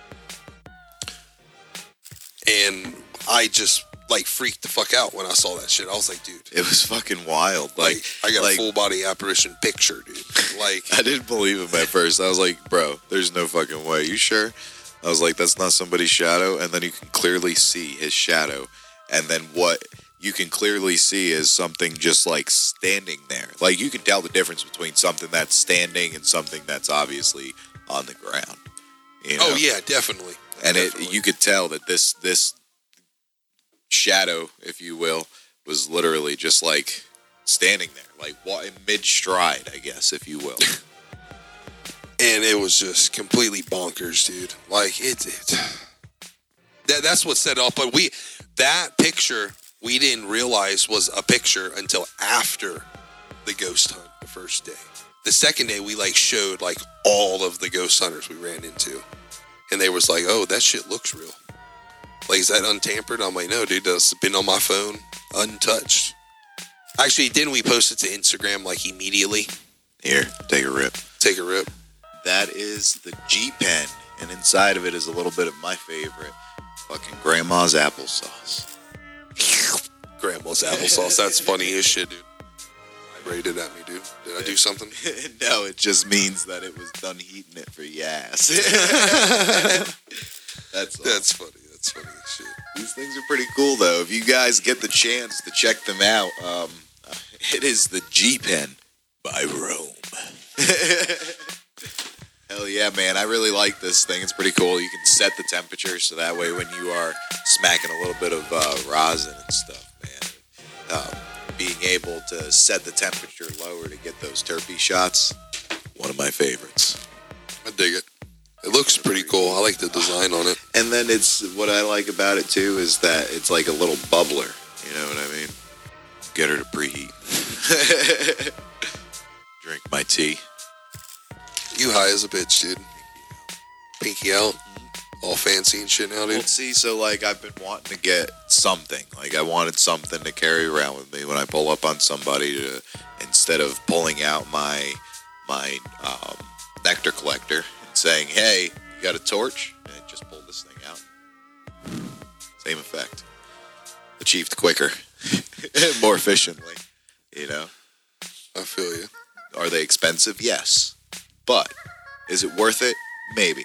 And I just, like, freaked the fuck out when I saw that shit. I was like, dude. It was fucking wild. Like, like I got like, a full body apparition picture, dude. Like, I didn't believe him at first. I was like, bro, there's no fucking way. You sure? I was like, that's not somebody's shadow. And then you can clearly see his shadow. And then what you can clearly see is something just like standing there. Like you can tell the difference between something that's standing and something that's obviously on the ground. You know? Oh yeah, definitely. And definitely. it you could tell that this this shadow, if you will, was literally just like standing there, like in mid stride, I guess, if you will. And it was just completely bonkers, dude. Like it, it that, that's what set it off. But we, that picture, we didn't realize was a picture until after the ghost hunt the first day. The second day, we like showed like all of the ghost hunters we ran into, and they was like, "Oh, that shit looks real. Like, is that untampered?" I'm like, "No, dude, that's been on my phone, untouched." Actually, didn't we post it to Instagram like immediately? Here, take a rip. Take a rip. That is the G Pen, and inside of it is a little bit of my favorite, fucking Grandma's applesauce. Grandma's applesauce. That's funny as shit, dude. Rated at me, dude. Did I do something? No, it just means that it was done heating it for Yas. That's all. That's funny. That's funny as shit. These things are pretty cool, though. If you guys get the chance to check them out, um, it is the G Pen by Rome. Hell yeah, man. I really like this thing. It's pretty cool. You can set the temperature so that way when you are smacking a little bit of uh, rosin and stuff, man. Um, being able to set the temperature lower to get those terpene shots, one of my favorites. I dig it. It looks pretty cool. I like the design on it. And then it's, what I like about it too is that it's like a little bubbler. You know what I mean? Get her to preheat. Drink my tea. You high as a bitch, dude. Pinky out. All fancy and shit now, dude. Well, see, so like I've been wanting to get something. Like I wanted something to carry around with me when I pull up on somebody to, instead of pulling out my my um, nectar collector and saying, "Hey, you got a torch?" And I just pull this thing out. Same effect. Achieved quicker, more efficiently. You know. I feel you. Are they expensive? Yes. But is it worth it? Maybe.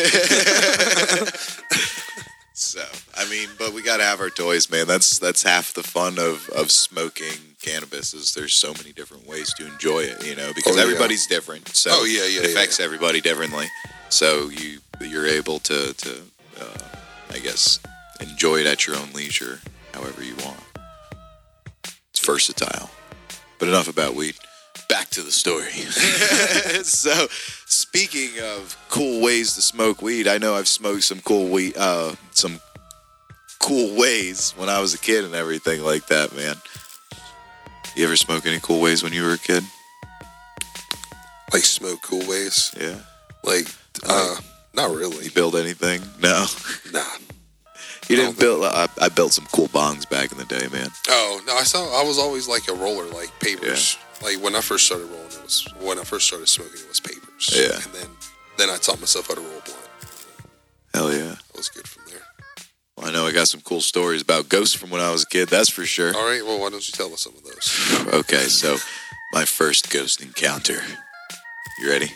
So, I mean, but we got to have our toys, man. That's that's half the fun of, of smoking cannabis is there's so many different ways to enjoy it, you know, because oh, yeah. everybody's different. So oh, yeah, yeah, it affects yeah. everybody differently. So you, you're able to, to uh, I guess, enjoy it at your own leisure however you want. It's versatile. But enough about weed. Back to the story. So, speaking of cool ways to smoke weed, I know I've smoked some cool weed, uh, some cool ways when I was a kid and everything like that, man. You ever smoke any cool ways when you were a kid? Like smoke cool ways? Yeah. Like, uh, not really. You build anything? No. Nah. You didn't build. I, I built some cool bongs back in the day, man. Oh no, I saw. I was always like a roller, like papers. Yeah. Like when I first started rolling, it was when I first started smoking, it was papers. Yeah. And then, then I taught myself how to roll blunt. Hell yeah. That was good from there. Well, I know I got some cool stories about ghosts from when I was a kid. That's for sure. All right. Well, why don't you tell us some of those? Okay, so my first ghost encounter. You ready?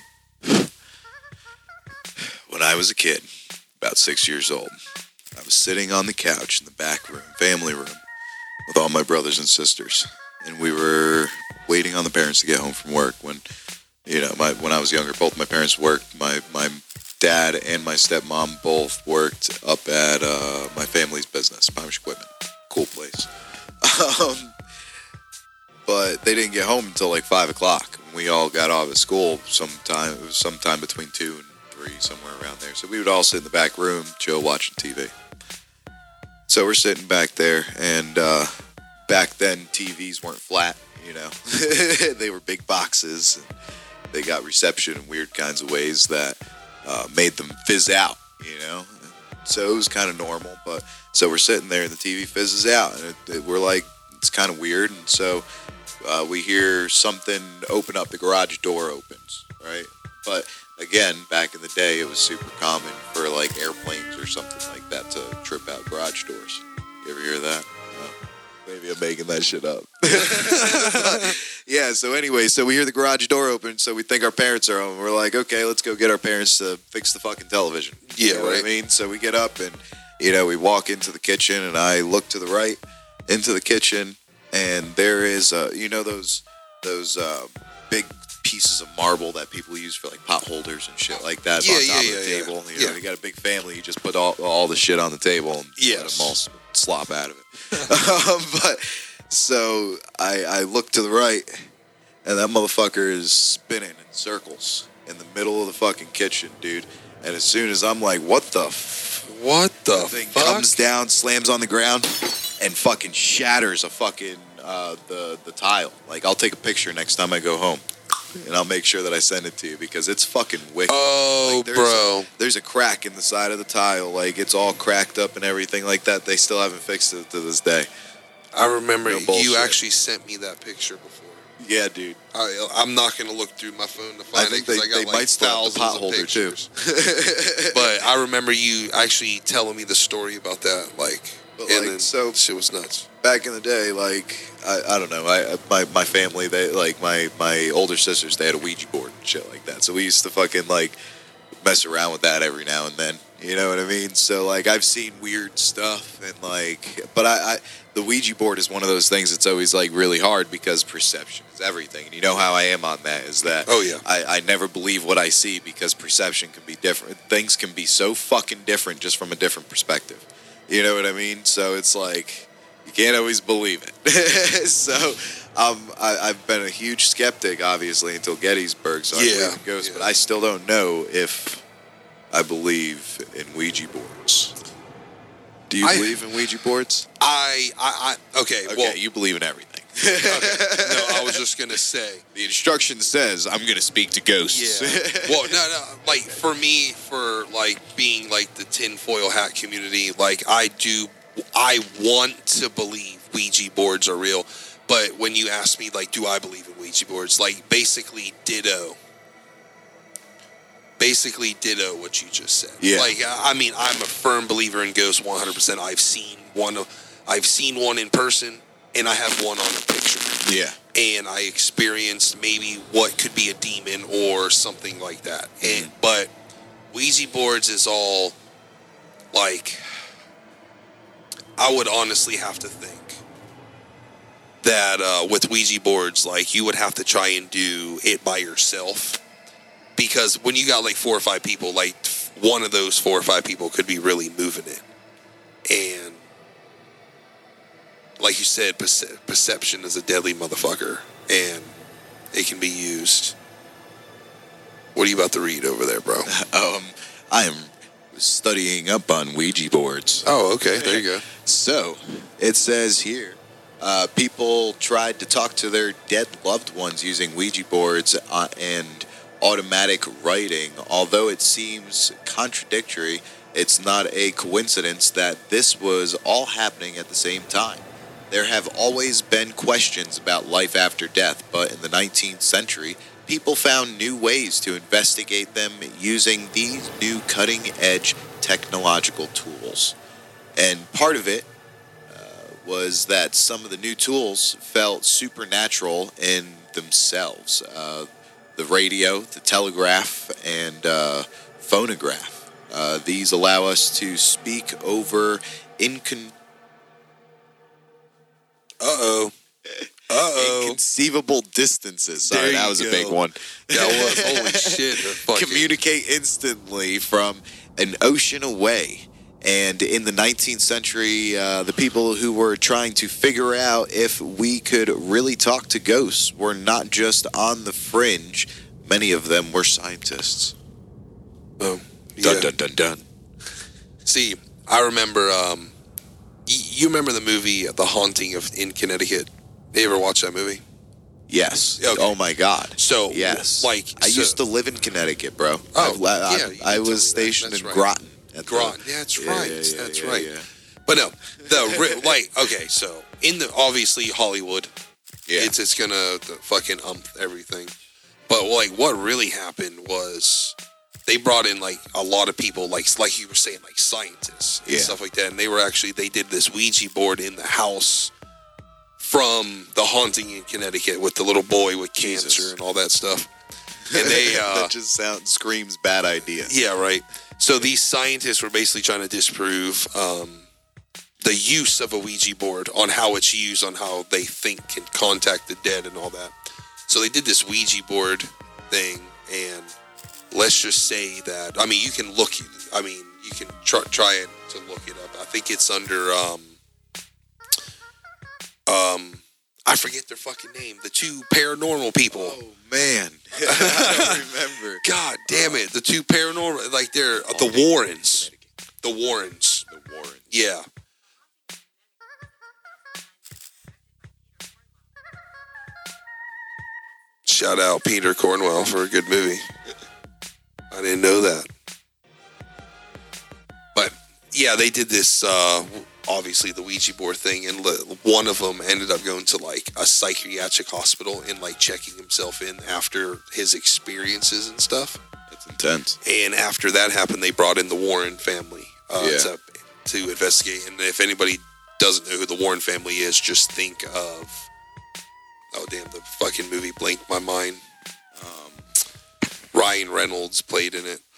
When I was a kid, about six years old, I was sitting on the couch in the back room, family room, with all my brothers and sisters. And we were waiting on the parents to get home from work when, you know, my when I was younger, both my parents worked. My my dad and my stepmom both worked up at uh, my family's business, Pomish Equipment. Cool place. Um, but they didn't get home until like five o'clock. We all got off at school sometime. It was sometime between two and three, somewhere around there. So we would all sit in the back room, chill, watching T V. So we're sitting back there, and uh, back then T Vs weren't flat, you know. They were big boxes. And they got reception in weird kinds of ways that uh, made them fizz out, you know. So it was kind of normal, but so we're sitting there, and the T V fizzes out, and it, it, we're like, it's kind of weird, and so uh, we hear something open up. The garage door opens, right? But again, back in the day, it was super common for like airplanes or something like that to trip out garage doors. You ever hear that? No. Maybe I'm making that shit up. Yeah, so anyway, so we hear the garage door open, so we think our parents are home. We're like, okay, let's go get our parents to fix the fucking television. Yeah, you know right. what I mean? So we get up and, you know, we walk into the kitchen, and I look to the right into the kitchen, and there is, uh, you know, those those uh, big pieces of marble that people use for like pot holders and shit like that yeah, on top yeah, of the yeah, table. Yeah. You know, yeah. you got a big family, you just put all, all the shit on the table and Yes. let them all slop out of it. um, but so I, I look to the right, and that motherfucker is spinning in circles in the middle of the fucking kitchen, dude. And as soon as I'm like, what the f-? What the thing fuck? comes down, slams on the ground, and fucking shatters a fucking uh, the the tile. Like, I'll take a picture next time I go home, and I'll make sure that I send it to you because it's fucking wicked. Oh, like, there's bro. A, there's a crack in the side of the tile. Like, it's all cracked up and everything like that. They still haven't fixed it to this day. I remember No you bullshit. actually sent me that picture before. Yeah, dude. I, I'm not going to look through my phone to find I think it because they, I got they like might still have the pot thousands of holder too. pictures. But I remember you actually telling me the story about that, like, But, and like, then so- shit was nuts. Back in the day, like I, I don't know, I my, my family, they like my my older sisters, they had a Ouija board and shit like that. So we used to fucking like mess around with that every now and then. You know what I mean? So like I've seen weird stuff and like, but I, I the Ouija board is one of those things that's always like really hard because perception is everything. And you know how I am on that is that Oh, yeah. I, I never believe what I see because perception can be different. Things can be so fucking different just from a different perspective. You know what I mean? So it's like you can't always believe it. so um, I, I've been a huge skeptic, obviously, until Gettysburg. So I Yeah, believe in ghosts, yeah. but I still don't know if I believe in Ouija boards. Do you I- believe in Ouija boards? I, I, I okay, Okay, well, you believe in everything. okay. No, I was just going to say. The instruction says I'm going to speak to ghosts. Yeah. Well, no, no. Like for me, for like being like the tinfoil hat community, like I do, I want to believe Ouija boards are real. But when you ask me, like, do I believe in Ouija boards? Like, basically, ditto. Basically, ditto what you just said. Yeah. Like, I mean, I'm a firm believer in ghosts, one hundred percent. I've seen one. I've seen one in person, and I have one on a picture. yeah. And I experienced maybe what could be a demon or something like that. And but Ouija boards is all like, I would honestly have to think that uh, with Ouija boards, like you would have to try and do it by yourself, because when you got like four or five people, like one of those four or five people could be really moving it. And like you said, perce- perception is a deadly motherfucker, and it can be used. What are you about to read over there, bro? Um, I am studying up on Ouija boards. Oh, okay. There you go. So, it says here, uh, people tried to talk to their dead loved ones using Ouija boards uh, and automatic writing. Although it seems contradictory, it's not a coincidence that this was all happening at the same time. There have always been questions about life after death, but in the nineteenth century, people found new ways to investigate them using these new cutting-edge technological tools. And part of it uh, was that some of the new tools felt supernatural in themselves. Uh, the radio, the telegraph, and uh, phonograph. Uh, these allow us to speak over incon- Uh-oh. Uh-oh. inconceivable distances. Sorry, There that you was a go. big one. That was, holy shit. the fucking- Communicate instantly from an ocean away. And in the nineteenth century, uh, the people who were trying to figure out if we could really talk to ghosts were not just on the fringe. Many of them were scientists. Oh, Dun yeah. dun dun dun. See, I remember, um, y- you remember the movie The Haunting of in Connecticut? You ever watch that movie? Yes. Okay. Oh my God. So, Yes. like, I so- used to live in Connecticut, bro. Oh, I've- I, yeah, I, you did I tell me was that. stationed That's in right. Groton. at the- Groton. Yeah, that's Yeah, right. yeah, yeah, that's yeah, right. yeah. But no, the ri- like okay, so in the obviously Hollywood, Yeah. it's it's gonna the fucking ump everything. But like what really happened was they brought in like a lot of people, like like you were saying, like scientists and Yeah. stuff like that, and they were actually they did this Ouija board in the house from The Haunting in Connecticut with the little boy with cancer Jesus. and all that stuff. And they uh, that just sounds screams bad idea. yeah, right. So these scientists were basically trying to disprove um, the use of a Ouija board, on how it's used, on how they think can contact the dead and all that. So they did this Ouija board thing, and let's just say that, I mean, you can look, I mean, you can try, try it to look it up. I think it's under, um, Um, I forget their fucking name. The two paranormal people. Oh man, I don't remember. God damn it! The two paranormal, like they're uh, the Warrens. The Warrens. The Warrens. Yeah. Shout out Peter Cornwell for a good movie. I didn't know that. But yeah, they did this. Uh, obviously, the Ouija board thing, and one of them ended up going to like a psychiatric hospital and like checking himself in after his experiences and stuff. That's intense. And after that happened, they brought in the Warren family uh, yeah. to to investigate. And if anybody doesn't know who the Warren family is, just think of oh damn, the fucking movie blanked my mind. Um, Ryan Reynolds played in it.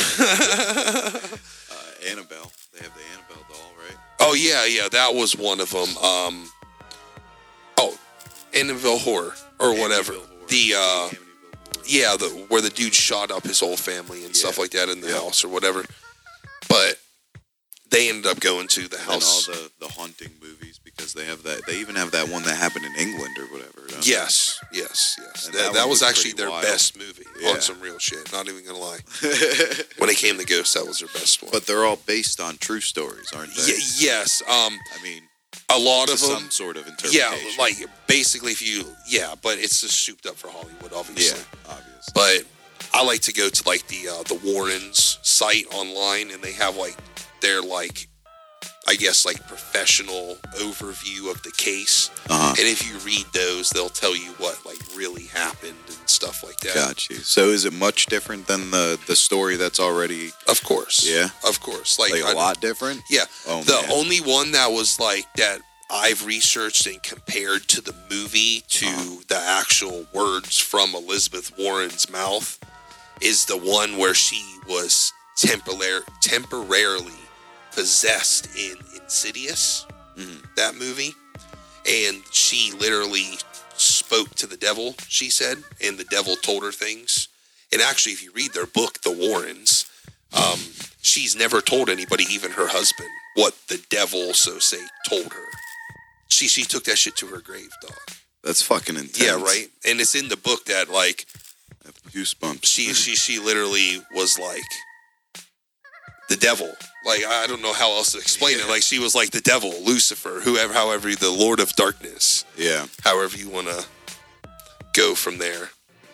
uh, Annabelle. They have the Annabelle doll, right? Oh yeah, yeah, that was one of them. Um, oh, Annabelle Horror or whatever. Horror. The uh, yeah, the where the dude shot up his whole family and yeah. stuff like that in the yeah. house or whatever. But they ended up going to the house. And all the, the haunting movies, because they have that. They even have that one that happened in England or whatever. Yes, they? yes, yes. And that, that, that was, was actually their wild. best movie yeah. on some real shit. Not even gonna lie. When it came to Ghosts, that was their best one. But they're all based on true stories, aren't they? Y- yes. Um, I mean, a lot of them. Some sort of interpretation. Yeah, like basically, if you yeah, but it's just souped up for Hollywood, obviously. Yeah, obviously. But I like to go to like the uh, the Warrens site online, and they have like their like. I guess like professional overview of the case, uh-huh. and if you read those, they'll tell you what like really happened and stuff like that. Got you. So is it much different than the the story that's already? Of course. Yeah. Of course. Like, like a I, lot different. Yeah. Oh, the man. only one that was like that I've researched and compared to the movie to uh-huh. the actual words from Elizabeth Warren's mouth is the one where she was temporar- temporarily. possessed in Insidious, mm-hmm. that movie, and she literally spoke to the devil, she said, and the devil told her things. And actually, if you read their book, The Warrens, um, she's never told anybody, even her husband, what the devil, so say, told her. She she took that shit to her grave, dog. That's fucking intense. Yeah, right? And it's in the book that, like, I have goosebumps. She, she, she literally was like, the devil. Like, I don't know how else to explain yeah. it. Like, she was like the devil, Lucifer, whoever, however, the Lord of Darkness. Yeah. However you want to go from there.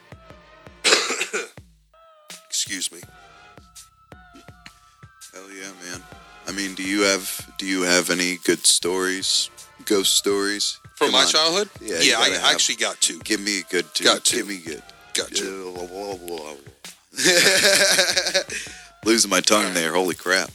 Excuse me. Hell yeah, man. I mean, do you have do you have any good stories, ghost stories? From Come my on. childhood? Yeah, yeah I have, actually got two. Give me a good two. Got two. Give me good. Got two. Losing my tongue there. Holy crap.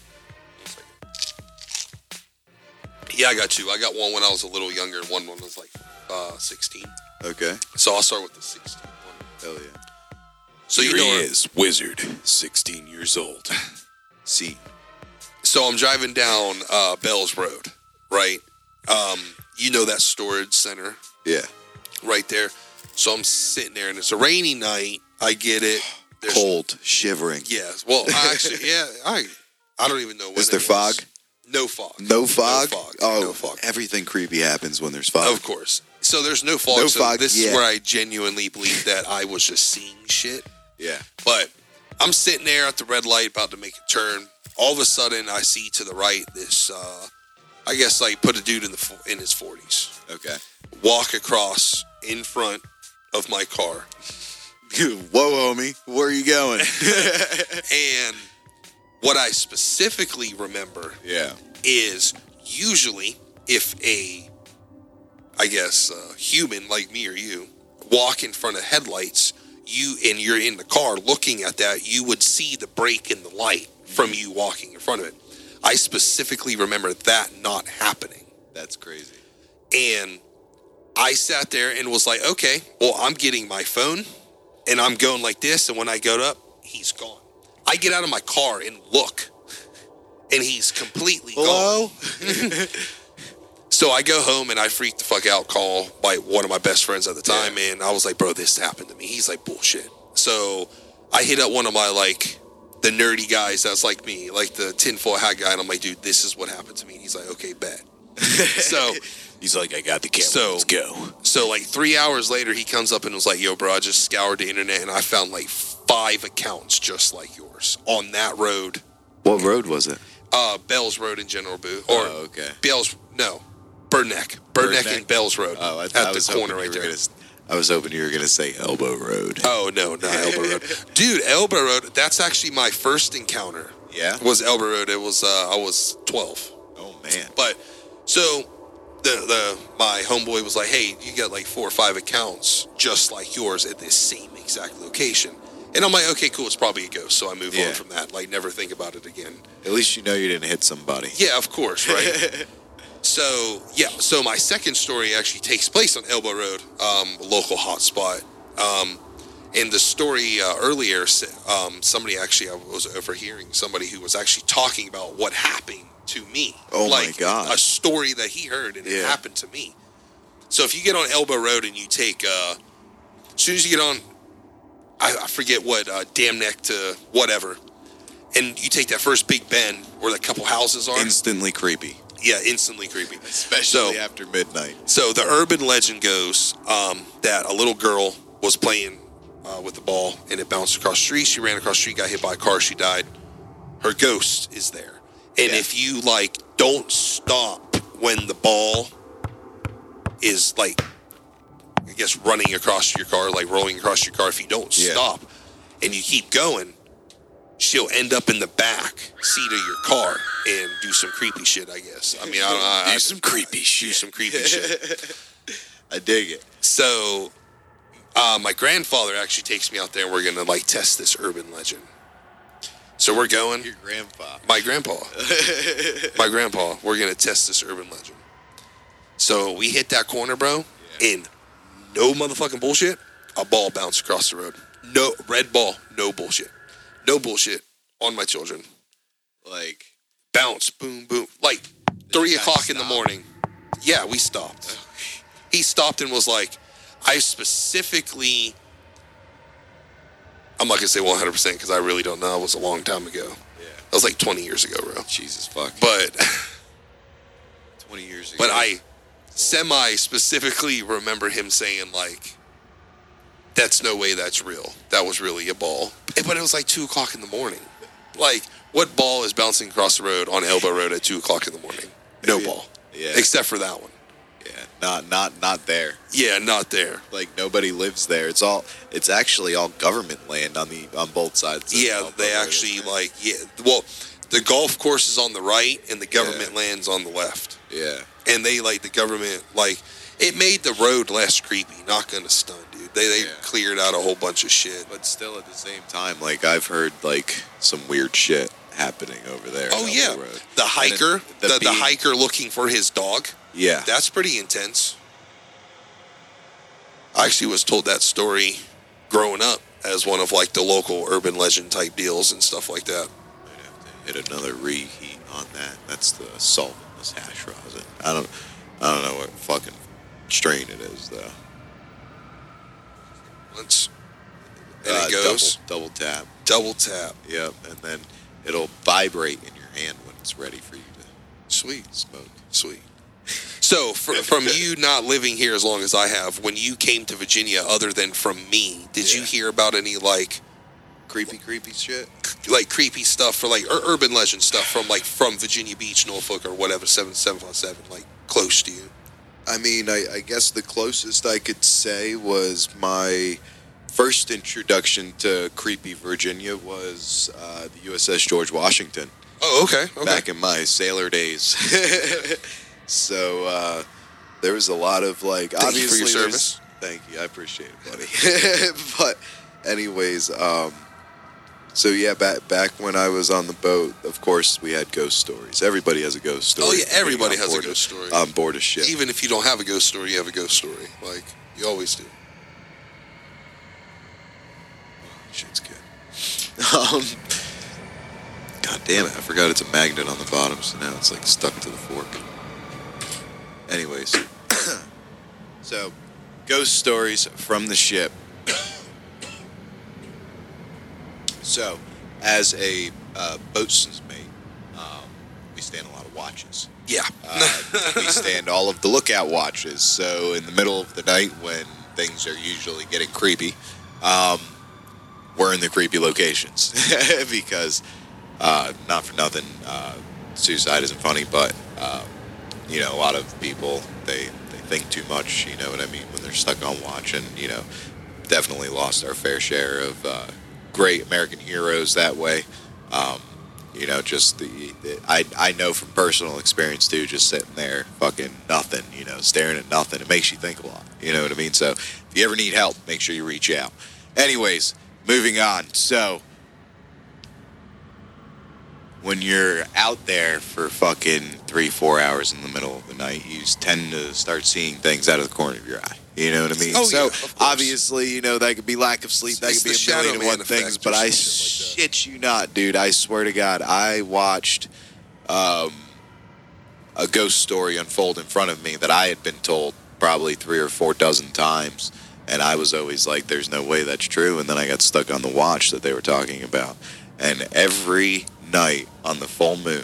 Yeah, I got two. I got one when I was a little younger, and one when I was like uh, sixteen. Okay. So I'll start with the sixteen one. Hell yeah. So Here you know he is, Wizard, sixteen years old. See. So I'm driving down uh, Bells Road, right? Um, you know that storage center? Yeah. Right there. So I'm sitting there, and it's a rainy night. I get it. There's, cold, shivering. Yes. Well, I actually, yeah, I I don't even know when Is there it fog? Was. No fog. No fog? No fog. Oh, no fog. Everything creepy happens when there's fog. Of course. So there's no fog. No so fog, this yeah. is where I genuinely believe that I was just seeing shit. Yeah. But I'm sitting there at the red light about to make a turn. All of a sudden, I see to the right this, uh, I guess, like, put a dude in the in his forties. Okay. Walk across in front of my car. Whoa, homie. Where are you going? And what I specifically remember yeah. is usually if a, I guess, uh, human like me or you walk in front of headlights, you and you're in the car looking at that, you would see the break in the light from you walking in front of it. I specifically remember that not happening. That's crazy. And I sat there and was like, okay, well, I'm getting my phone and I'm going like this. And when I go up, he's gone. I get out of my car and look, and he's completely Hello? gone. So I go home and I freak the fuck out, call by one of my best friends at the time, yeah. and I was like, bro, this happened to me. He's like, bullshit. So I hit up one of my, like, the nerdy guys that's like me, like the tinfoil hat guy, and I'm like, dude, this is what happened to me. And he's like, okay, bet. So He's like, I got the camera. So- Let's go. So like three hours later, he comes up and was like, "Yo, bro, I just scoured the internet and I found like five accounts just like yours on that road, What road was it? uh, Bells Road in General Boo, or oh, okay. Bells, no, Bird Neck, Bird Neck Bird Neck? and Bells Road, Oh, I, at I the was corner hoping right you were there." Gonna, I was hoping you were gonna say Elbow Road. Oh no, not Elbow Road, dude. Elbow Road. That's actually my first encounter. Yeah. Was Elbow Road. It was uh, I was twelve. Oh man. But so the the my homeboy was like, "Hey, you got like four or five accounts just like yours at this same exact location." And I'm like, "Okay, cool. It's probably a ghost." So I move Yeah. on from that. Like, never think about it again. At least you know you didn't hit somebody. Yeah, of course, right? So yeah, so my second story actually takes place on Elbow Road, um, a local hotspot. Um, in the story uh, earlier, um, somebody actually I was overhearing somebody who was actually talking about what happened to me. Oh, my like, God. A story that he heard and it Yeah. happened to me. So if you get on Elbow Road and you take, uh, as soon as you get on, I, I forget what, uh, Dam Neck to whatever, and you take that first big bend where the couple houses are. Instantly creepy. Yeah, instantly creepy. Especially So- after midnight. So the urban legend goes um, that a little girl was playing uh, with the ball and it bounced across the street. She ran across the street, got hit by a car, she died. Her ghost is there. And Yeah. if you like don't stop when the ball is like, I guess, running across your car, like rolling across your car, if you don't Yeah. stop and you keep going, she'll end up in the back seat of your car and do some creepy shit, I guess. I mean, I don't know. Do I- some creepy do shit. some creepy shit. I dig it. So, uh, my grandfather actually takes me out there and we're going to like test this urban legend. So we're going, Your grandpa. my grandpa, my grandpa, we're going to test this urban legend. So we hit that corner, bro, and no motherfucking bullshit, a ball bounced across the road. No, red ball, no bullshit. No bullshit on my children. Like, Bounce, boom, boom. Like three you guys o'clock in the stop? morning. Yeah, we stopped. He stopped and was like, I specifically, I'm not going to say one hundred percent because I really don't know. It was a long time ago. yeah. That was like twenty years ago, bro. Jesus fuck. But, twenty years ago. but I semi specifically remember him saying like, that's no way that's real. That was really a ball. But it was like two o'clock in the morning. Like, what ball is bouncing across the road on Elbow Road at two o'clock in the morning? No Yeah. ball. Yeah. Except for that one. Yeah. Not, not, not there. Yeah, not there. Like, nobody lives there. It's all, it's actually all government land on the, on both sides. of Yeah, Elbow they Road, actually isn't it? like, yeah. Well, the golf course is on the right and the government land's on the left. Yeah. And they like the government, like, it made the road less creepy. Not gonna stun, dude. They they Yeah. cleared out a whole bunch of shit. But still, at the same time, like, I've heard, like, some weird shit happening over there. Oh on yeah, Elbow Road. the hiker, And the, the the, being- hiker looking for his dog. Yeah. That's pretty intense. I actually was told that story growing up as one of like the local urban legend type deals and stuff like that. Might have to hit another reheat on that. That's the solventless hash rosin. I don't, I don't know what fucking strain it is though. Once and Uh, it goes double, double tap. double tap. Yep, and then it'll vibrate in your hand when it's ready for you to Sweet, smoke. sweet. So, fr- from you not living here as long as I have, when you came to Virginia, other than from me, did you Yeah. hear about any like Creepy, creepy shit. like creepy stuff for like ur- urban legend stuff from like from Virginia Beach, Norfolk, or whatever, seven seven five seven, like close to you? I mean, I, I guess the closest I could say was my first introduction to creepy Virginia was uh, the U S S George Washington. Oh, okay, okay. Back in my sailor days. So uh, there was a lot of like Thank you for obviously your there's- service. Thank you, I appreciate it, buddy. But anyways, um, so yeah, back back when I was on the boat, of course we had ghost stories. Everybody has a ghost story. Oh, yeah, being everybody on has a board ghost of- story. on board a ship. Even if you don't have a ghost story, you have a ghost story. Like you always do. Shit's good. Um, God damn it! I forgot it's a magnet on the bottom, so now it's like stuck to the fork. Anyways, so ghost stories from the ship. So, as a uh, boatswain's mate, um, we stand a lot of watches. Yeah. Uh, we stand all of the lookout watches. So in the middle of the night when things are usually getting creepy, um, we're in the creepy locations because, uh, not for nothing, uh, suicide isn't funny, but, uh, you know, a lot of people, they, they think too much, you know what I mean, when they're stuck on watch, and, you know, definitely lost our fair share of uh, great American heroes that way. Um, you know, just the, the I I know from personal experience too, just sitting there fucking nothing, you know, staring at nothing. It makes you think a lot. You know what I mean? So if you ever need help, make sure you reach out. Anyways, moving on. So when you're out there for fucking three, four hours in the middle of the night, you tend to start seeing things out of the corner of your eye. You know what I mean? Oh, so yeah, of course. obviously, you know, that could be lack of sleep, that It's could be the a million Shadow and one Man things, effect but or I some shit like shit you not, dude. I swear to God, I watched um, a ghost story unfold in front of me that I had been told probably three or four dozen times, and I was always like, there's no way that's true, and then I got stuck on the watch that they were talking about, and every night on the full moon,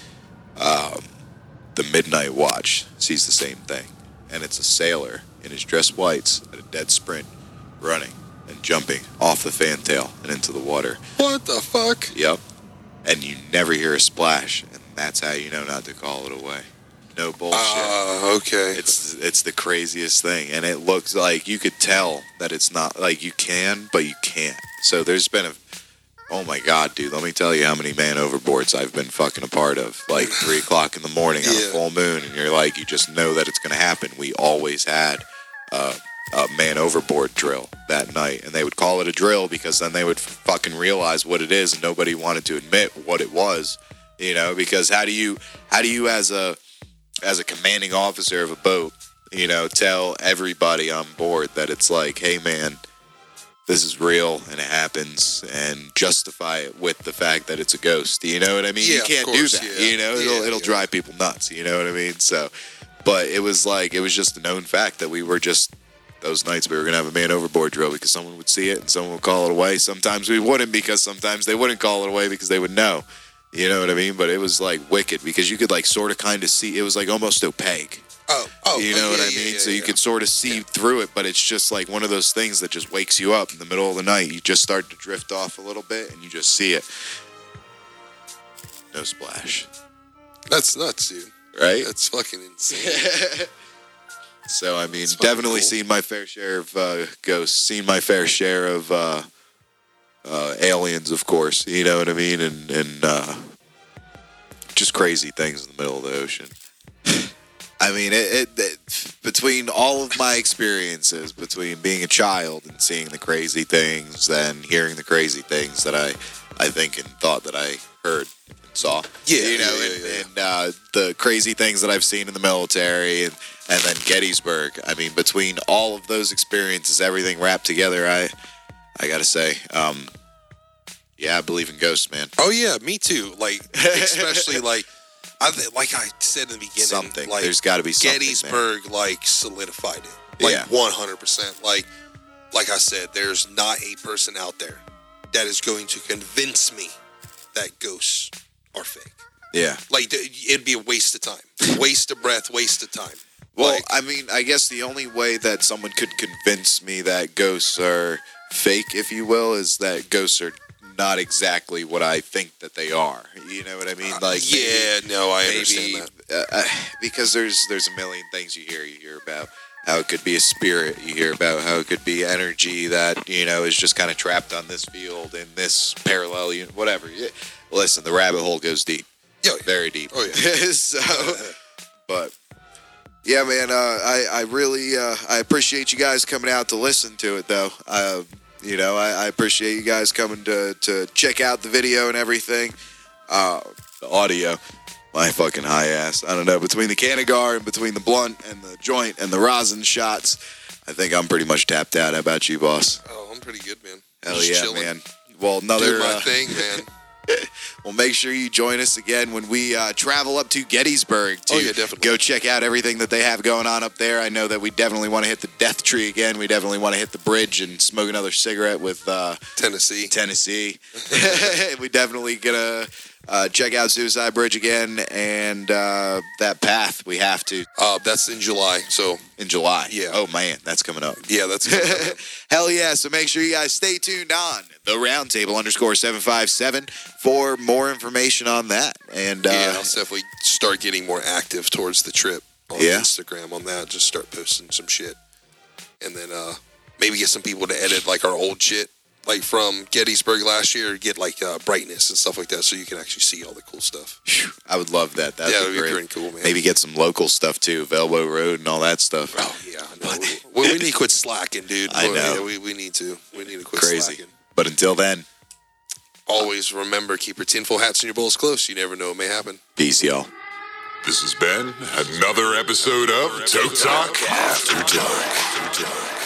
um, the midnight watch sees the same thing, and it's a sailor in his dress whites at a dead sprint, running and jumping off the fantail and into the water. What the fuck? Yep. And you never hear a splash, and that's how you know not to call it away. No bullshit. Uh, okay. It's it's the craziest thing, and it looks like you could tell that it's not, like you can, but you can't. So there's been a, oh my God, dude, let me tell you how many man overboards I've been fucking a part of. Like three o'clock in the morning on Yeah. a full moon, and you're like, you just know that it's going to happen. We always had uh, a man overboard drill that night, and they would call it a drill because then they would fucking realize what it is, and nobody wanted to admit what it was, you know, because how do you, how do you as a, as a commanding officer of a boat, you know, tell everybody on board that it's like, hey man, this is real and it happens, and justify it with the fact that it's a ghost. You know what I mean? Yeah, you can't of do course, that. yeah. You know, it'll Yeah, it'll yeah. drive people nuts. You know what I mean? So, but it was like, it was just a known fact that we were just, those nights we were gonna have a man overboard drill because someone would see it and someone would call it away. Sometimes we wouldn't, because sometimes they wouldn't call it away because they would know. You know what I mean? But it was like wicked because you could like sort of kind of see. It was like almost opaque. Oh, oh, You know oh, what yeah, I yeah, mean? yeah, So you yeah. could sort of see through it, but it's just like one of those things that just wakes you up in the middle of the night. You just start to drift off a little bit, and you just see it. No splash, That's nuts, dude. right? That's fucking insane. So I mean, It's fucking definitely cool. seen my fair share of uh, ghosts. Seen my fair share of uh, uh, aliens, of course. You know what I mean? And and uh, just crazy things in the middle of the ocean. I mean, it, it, it between all of my experiences, between being a child and seeing the crazy things, then hearing the crazy things that I, I think and thought that I heard and saw. Yeah, you know, yeah, yeah, and, yeah. and uh, the crazy things that I've seen in the military, and and then Gettysburg. I mean, between all of those experiences, everything wrapped together, I, I gotta say, um, yeah, I believe in ghosts, man. Oh yeah, me too. Like especially like I th- like I said in the beginning, Something. like There's got to be something. man. Gettysburg like solidified it. Like Yeah. one hundred percent. Like like I said, there's not a person out there that is going to convince me that ghosts are fake. Yeah. Like th- it'd be a waste of time. Waste of breath, waste of time. Well, Like, I mean, I guess the only way that someone could convince me that ghosts are fake, if you will, is that ghosts are not exactly what I think that they are. You know what I mean? Like, Uh, yeah, no, I maybe, understand that. uh, uh, because there's there's a million things you hear. You hear about how it could be a spirit. You hear about how it could be energy that, you know, is just kind of trapped on this field in this parallel unit, whatever. Yeah. Listen, the rabbit hole goes deep, Yo, yeah. very deep. Oh, yeah. So, but yeah, man, uh, I I really uh, I appreciate you guys coming out to listen to it, though. Uh, you know, I, I appreciate you guys coming to to check out the video and everything. Uh, the audio, my fucking high ass. I don't know, between the Canagar and between the blunt and the joint and the rosin shots, I think I'm pretty much tapped out. How about you, boss? Oh, I'm pretty good, man. Hell Just yeah, chilling. man. Well, another. Do my uh, thing, man. Well, make sure you join us again when we uh, travel up to Gettysburg to Oh, yeah, definitely. go check out everything that they have going on up there. I know that we definitely want to hit the Death Tree again. We definitely want to hit the bridge and smoke another cigarette with uh, Tennessee. Tennessee. We definitely gonna Uh, check out Suicide Bridge again, and uh, that path we have to Uh, that's in July, so in July. Yeah. Oh man, that's coming up. yeah, that's Hell yeah! So make sure you guys stay tuned on the Roundtable underscore seven five seven for more information on that. And uh, yeah. I'll definitely start getting more active towards the trip on Yeah. Instagram on that. Just start posting some shit, and then uh, maybe get some people to edit like our old shit. Like from Gettysburg last year, get like uh, brightness and stuff like that, so you can actually see all the cool stuff. I would love that. That'd yeah, be that'd be great. pretty cool, man. Maybe get some local stuff too, Velvo Road and all that stuff. Oh yeah, I know. we, we need to quit slacking, dude. I know. Yeah, we, we need to. We need to quit Crazy. slacking. But until then, Always remember, keep your tinfoil hats and your bowls close. You never know what may happen. peace, y'all. This has been another episode of Toke Talk After Dark.